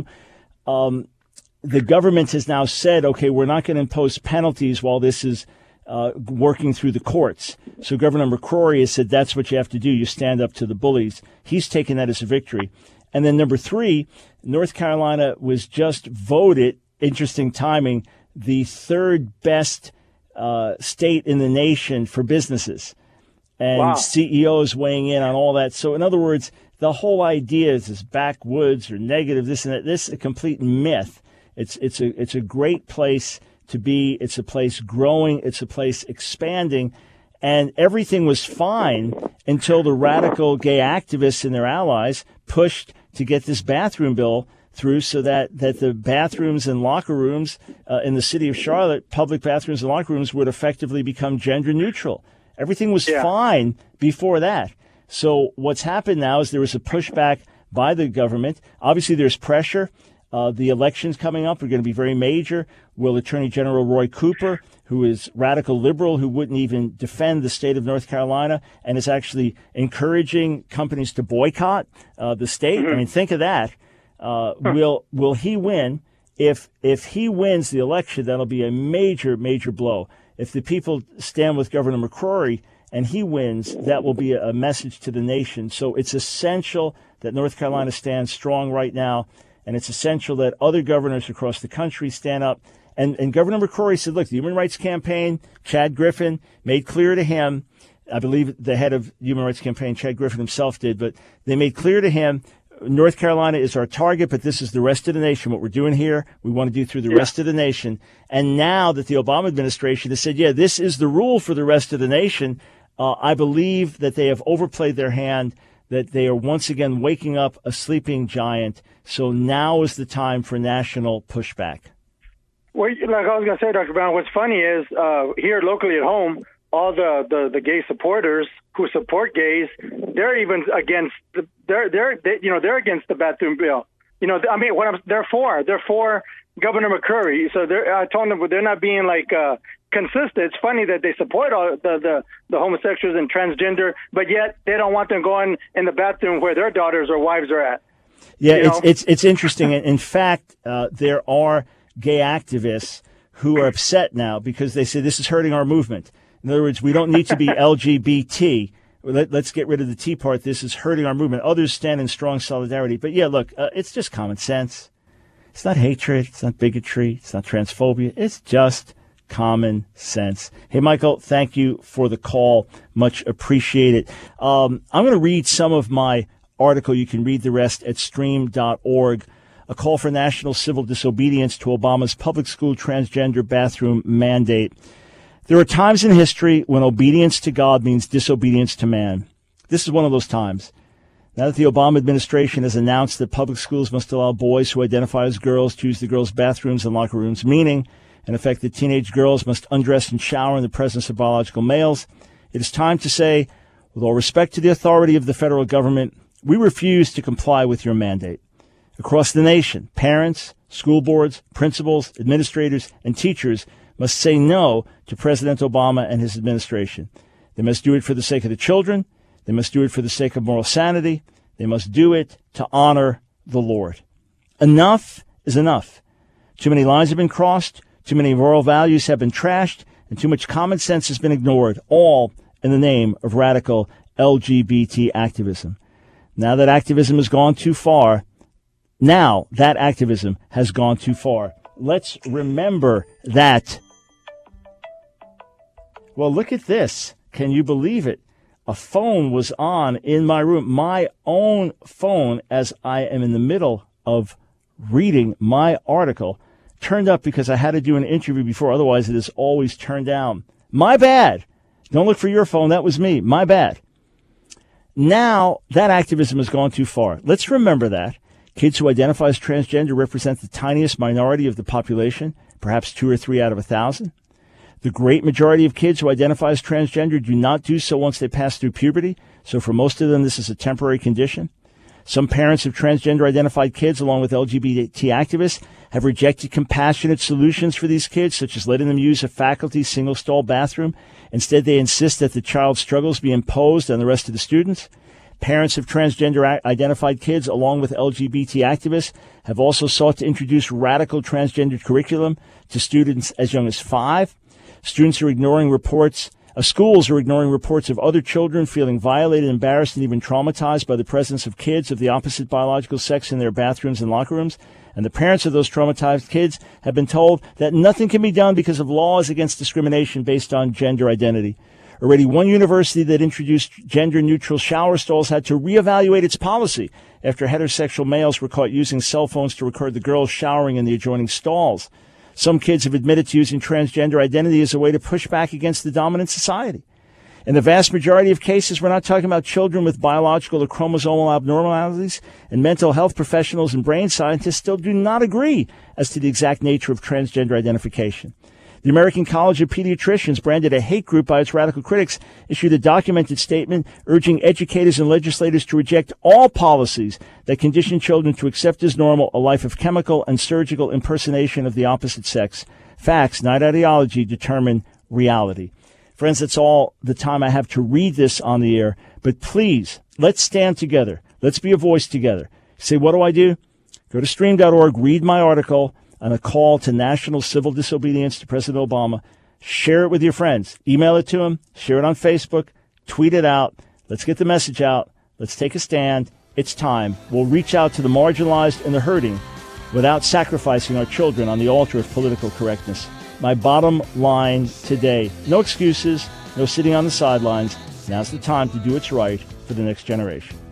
the government has now said, okay, we're not going to impose penalties while this is working through the courts. So Governor McCrory has said that's what you have to do. You stand up to the bullies. He's taken that as a victory. And then number three, North Carolina was just voted, interesting timing, the third best state in the nation for businesses. And CEOs weighing in on all that. So in other words, the whole idea is this backwoods or negative, this and that. This is a complete myth. It's a great place to be. It's a place growing. It's a place expanding. And everything was fine until the radical gay activists and their allies pushed to get this bathroom bill through so that the bathrooms and locker rooms in the city of Charlotte, public bathrooms and locker rooms, would effectively become gender neutral. Everything was fine before that. So what's happened now is there was a pushback by the government. Obviously, there's pressure. The elections coming up are going to be very major. Will Attorney General Roy Cooper, who is radical liberal, who wouldn't even defend the state of North Carolina and is actually encouraging companies to boycott the state? I mean, think of that. Will he win? If he wins the election, that'll be a major, major blow. If the people stand with Governor McCrory and he wins, that will be a message to the nation. So it's essential that North Carolina stands strong right now. And it's essential that other governors across the country stand up. And Governor McCrory said, look, the Human Rights Campaign, Chad Griffin, made clear to him, I believe the head of the Human Rights Campaign, Chad Griffin himself did, but they made clear to him, North Carolina is our target, but this is the rest of the nation. What we're doing here, we want to do through the rest of the nation. And now that the Obama administration has said, this is the rule for the rest of the nation, I believe that they have overplayed their hand, that they are once again waking up a sleeping giant. So now is the time for national pushback. Well, like I was going to say, Dr. Brown, what's funny is here locally at home, all the gay supporters who support gays, they're even against they're against the bathroom bill. I mean, they're for Governor McCurry. So I told them they're not being like consistent. It's funny that they support all the homosexuals and transgender, but yet they don't want them going in the bathroom where their daughters or wives are at. Yeah, it's interesting. In fact, there are gay activists who are upset now because they say this is hurting our movement. In other words, we don't need to be LGBT. Let's get rid of the T part. This is hurting our movement. Others stand in strong solidarity. But yeah, look, it's just common sense. It's not hatred. It's not bigotry. It's not transphobia. It's just common sense. Hey, Michael, thank you for the call. Much appreciated. I'm going to read some of my article. You can read the rest at stream.org. A call for national civil disobedience to Obama's public school transgender bathroom mandate. There are times in history when obedience to God means disobedience to man. This is one of those times. Now that the Obama administration has announced that public schools must allow boys who identify as girls to use the girls' bathrooms and locker rooms, meaning, in effect, that teenage girls must undress and shower in the presence of biological males, it is time to say, with all respect to the authority of the federal government, we refuse to comply with your mandate. Across the nation, parents, school boards, principals, administrators, and teachers must say no to President Obama and his administration. They must do it for the sake of the children. They must do it for the sake of moral sanity. They must do it to honor the Lord. Enough is enough. Too many lines have been crossed. Too many moral values have been trashed. And too much common sense has been ignored, all in the name of radical LGBT activism. Now that activism has gone too far, Let's remember that. Well, look at this. Can you believe it? A phone was on in my room, my own phone, as I am in the middle of reading my article, turned up because I had to do an interview before. Otherwise, it is always turned down. My bad. Don't look for your phone. That was me. My bad. Now, that activism has gone too far. Let's remember that. Kids who identify as transgender represent the tiniest minority of the population, perhaps 2 or 3 out of 1,000. The great majority of kids who identify as transgender do not do so once they pass through puberty, so for most of them this is a temporary condition. Some parents of transgender-identified kids, along with LGBT activists, have rejected compassionate solutions for these kids, such as letting them use a faculty single-stall bathroom. Instead, they insist that the child's struggles be imposed on the rest of the students. Parents of transgender-identified kids, along with LGBT activists, have also sought to introduce radical transgender curriculum to students as young as 5. Schools are ignoring reports of other children feeling violated, embarrassed, and even traumatized by the presence of kids of the opposite biological sex in their bathrooms and locker rooms. And the parents of those traumatized kids have been told that nothing can be done because of laws against discrimination based on gender identity. Already one university that introduced gender-neutral shower stalls had to reevaluate its policy after heterosexual males were caught using cell phones to record the girls showering in the adjoining stalls. Some kids have admitted to using transgender identity as a way to push back against the dominant society. In the vast majority of cases, we're not talking about children with biological or chromosomal abnormalities, and mental health professionals and brain scientists still do not agree as to the exact nature of transgender identification. The American College of Pediatricians, branded a hate group by its radical critics, issued a documented statement urging educators and legislators to reject all policies that condition children to accept as normal a life of chemical and surgical impersonation of the opposite sex. Facts, not ideology, determine reality. Friends, that's all the time I have to read this on the air. But please, let's stand together. Let's be a voice together. Say, what do? Go to stream.org, read my article on a call to national civil disobedience to President Obama. Share it with your friends. Email it to them. Share it on Facebook. Tweet it out. Let's get the message out. Let's take a stand. It's time. We'll reach out to the marginalized and the hurting without sacrificing our children on the altar of political correctness. My bottom line today, no excuses, no sitting on the sidelines. Now's the time to do what's right for the next generation.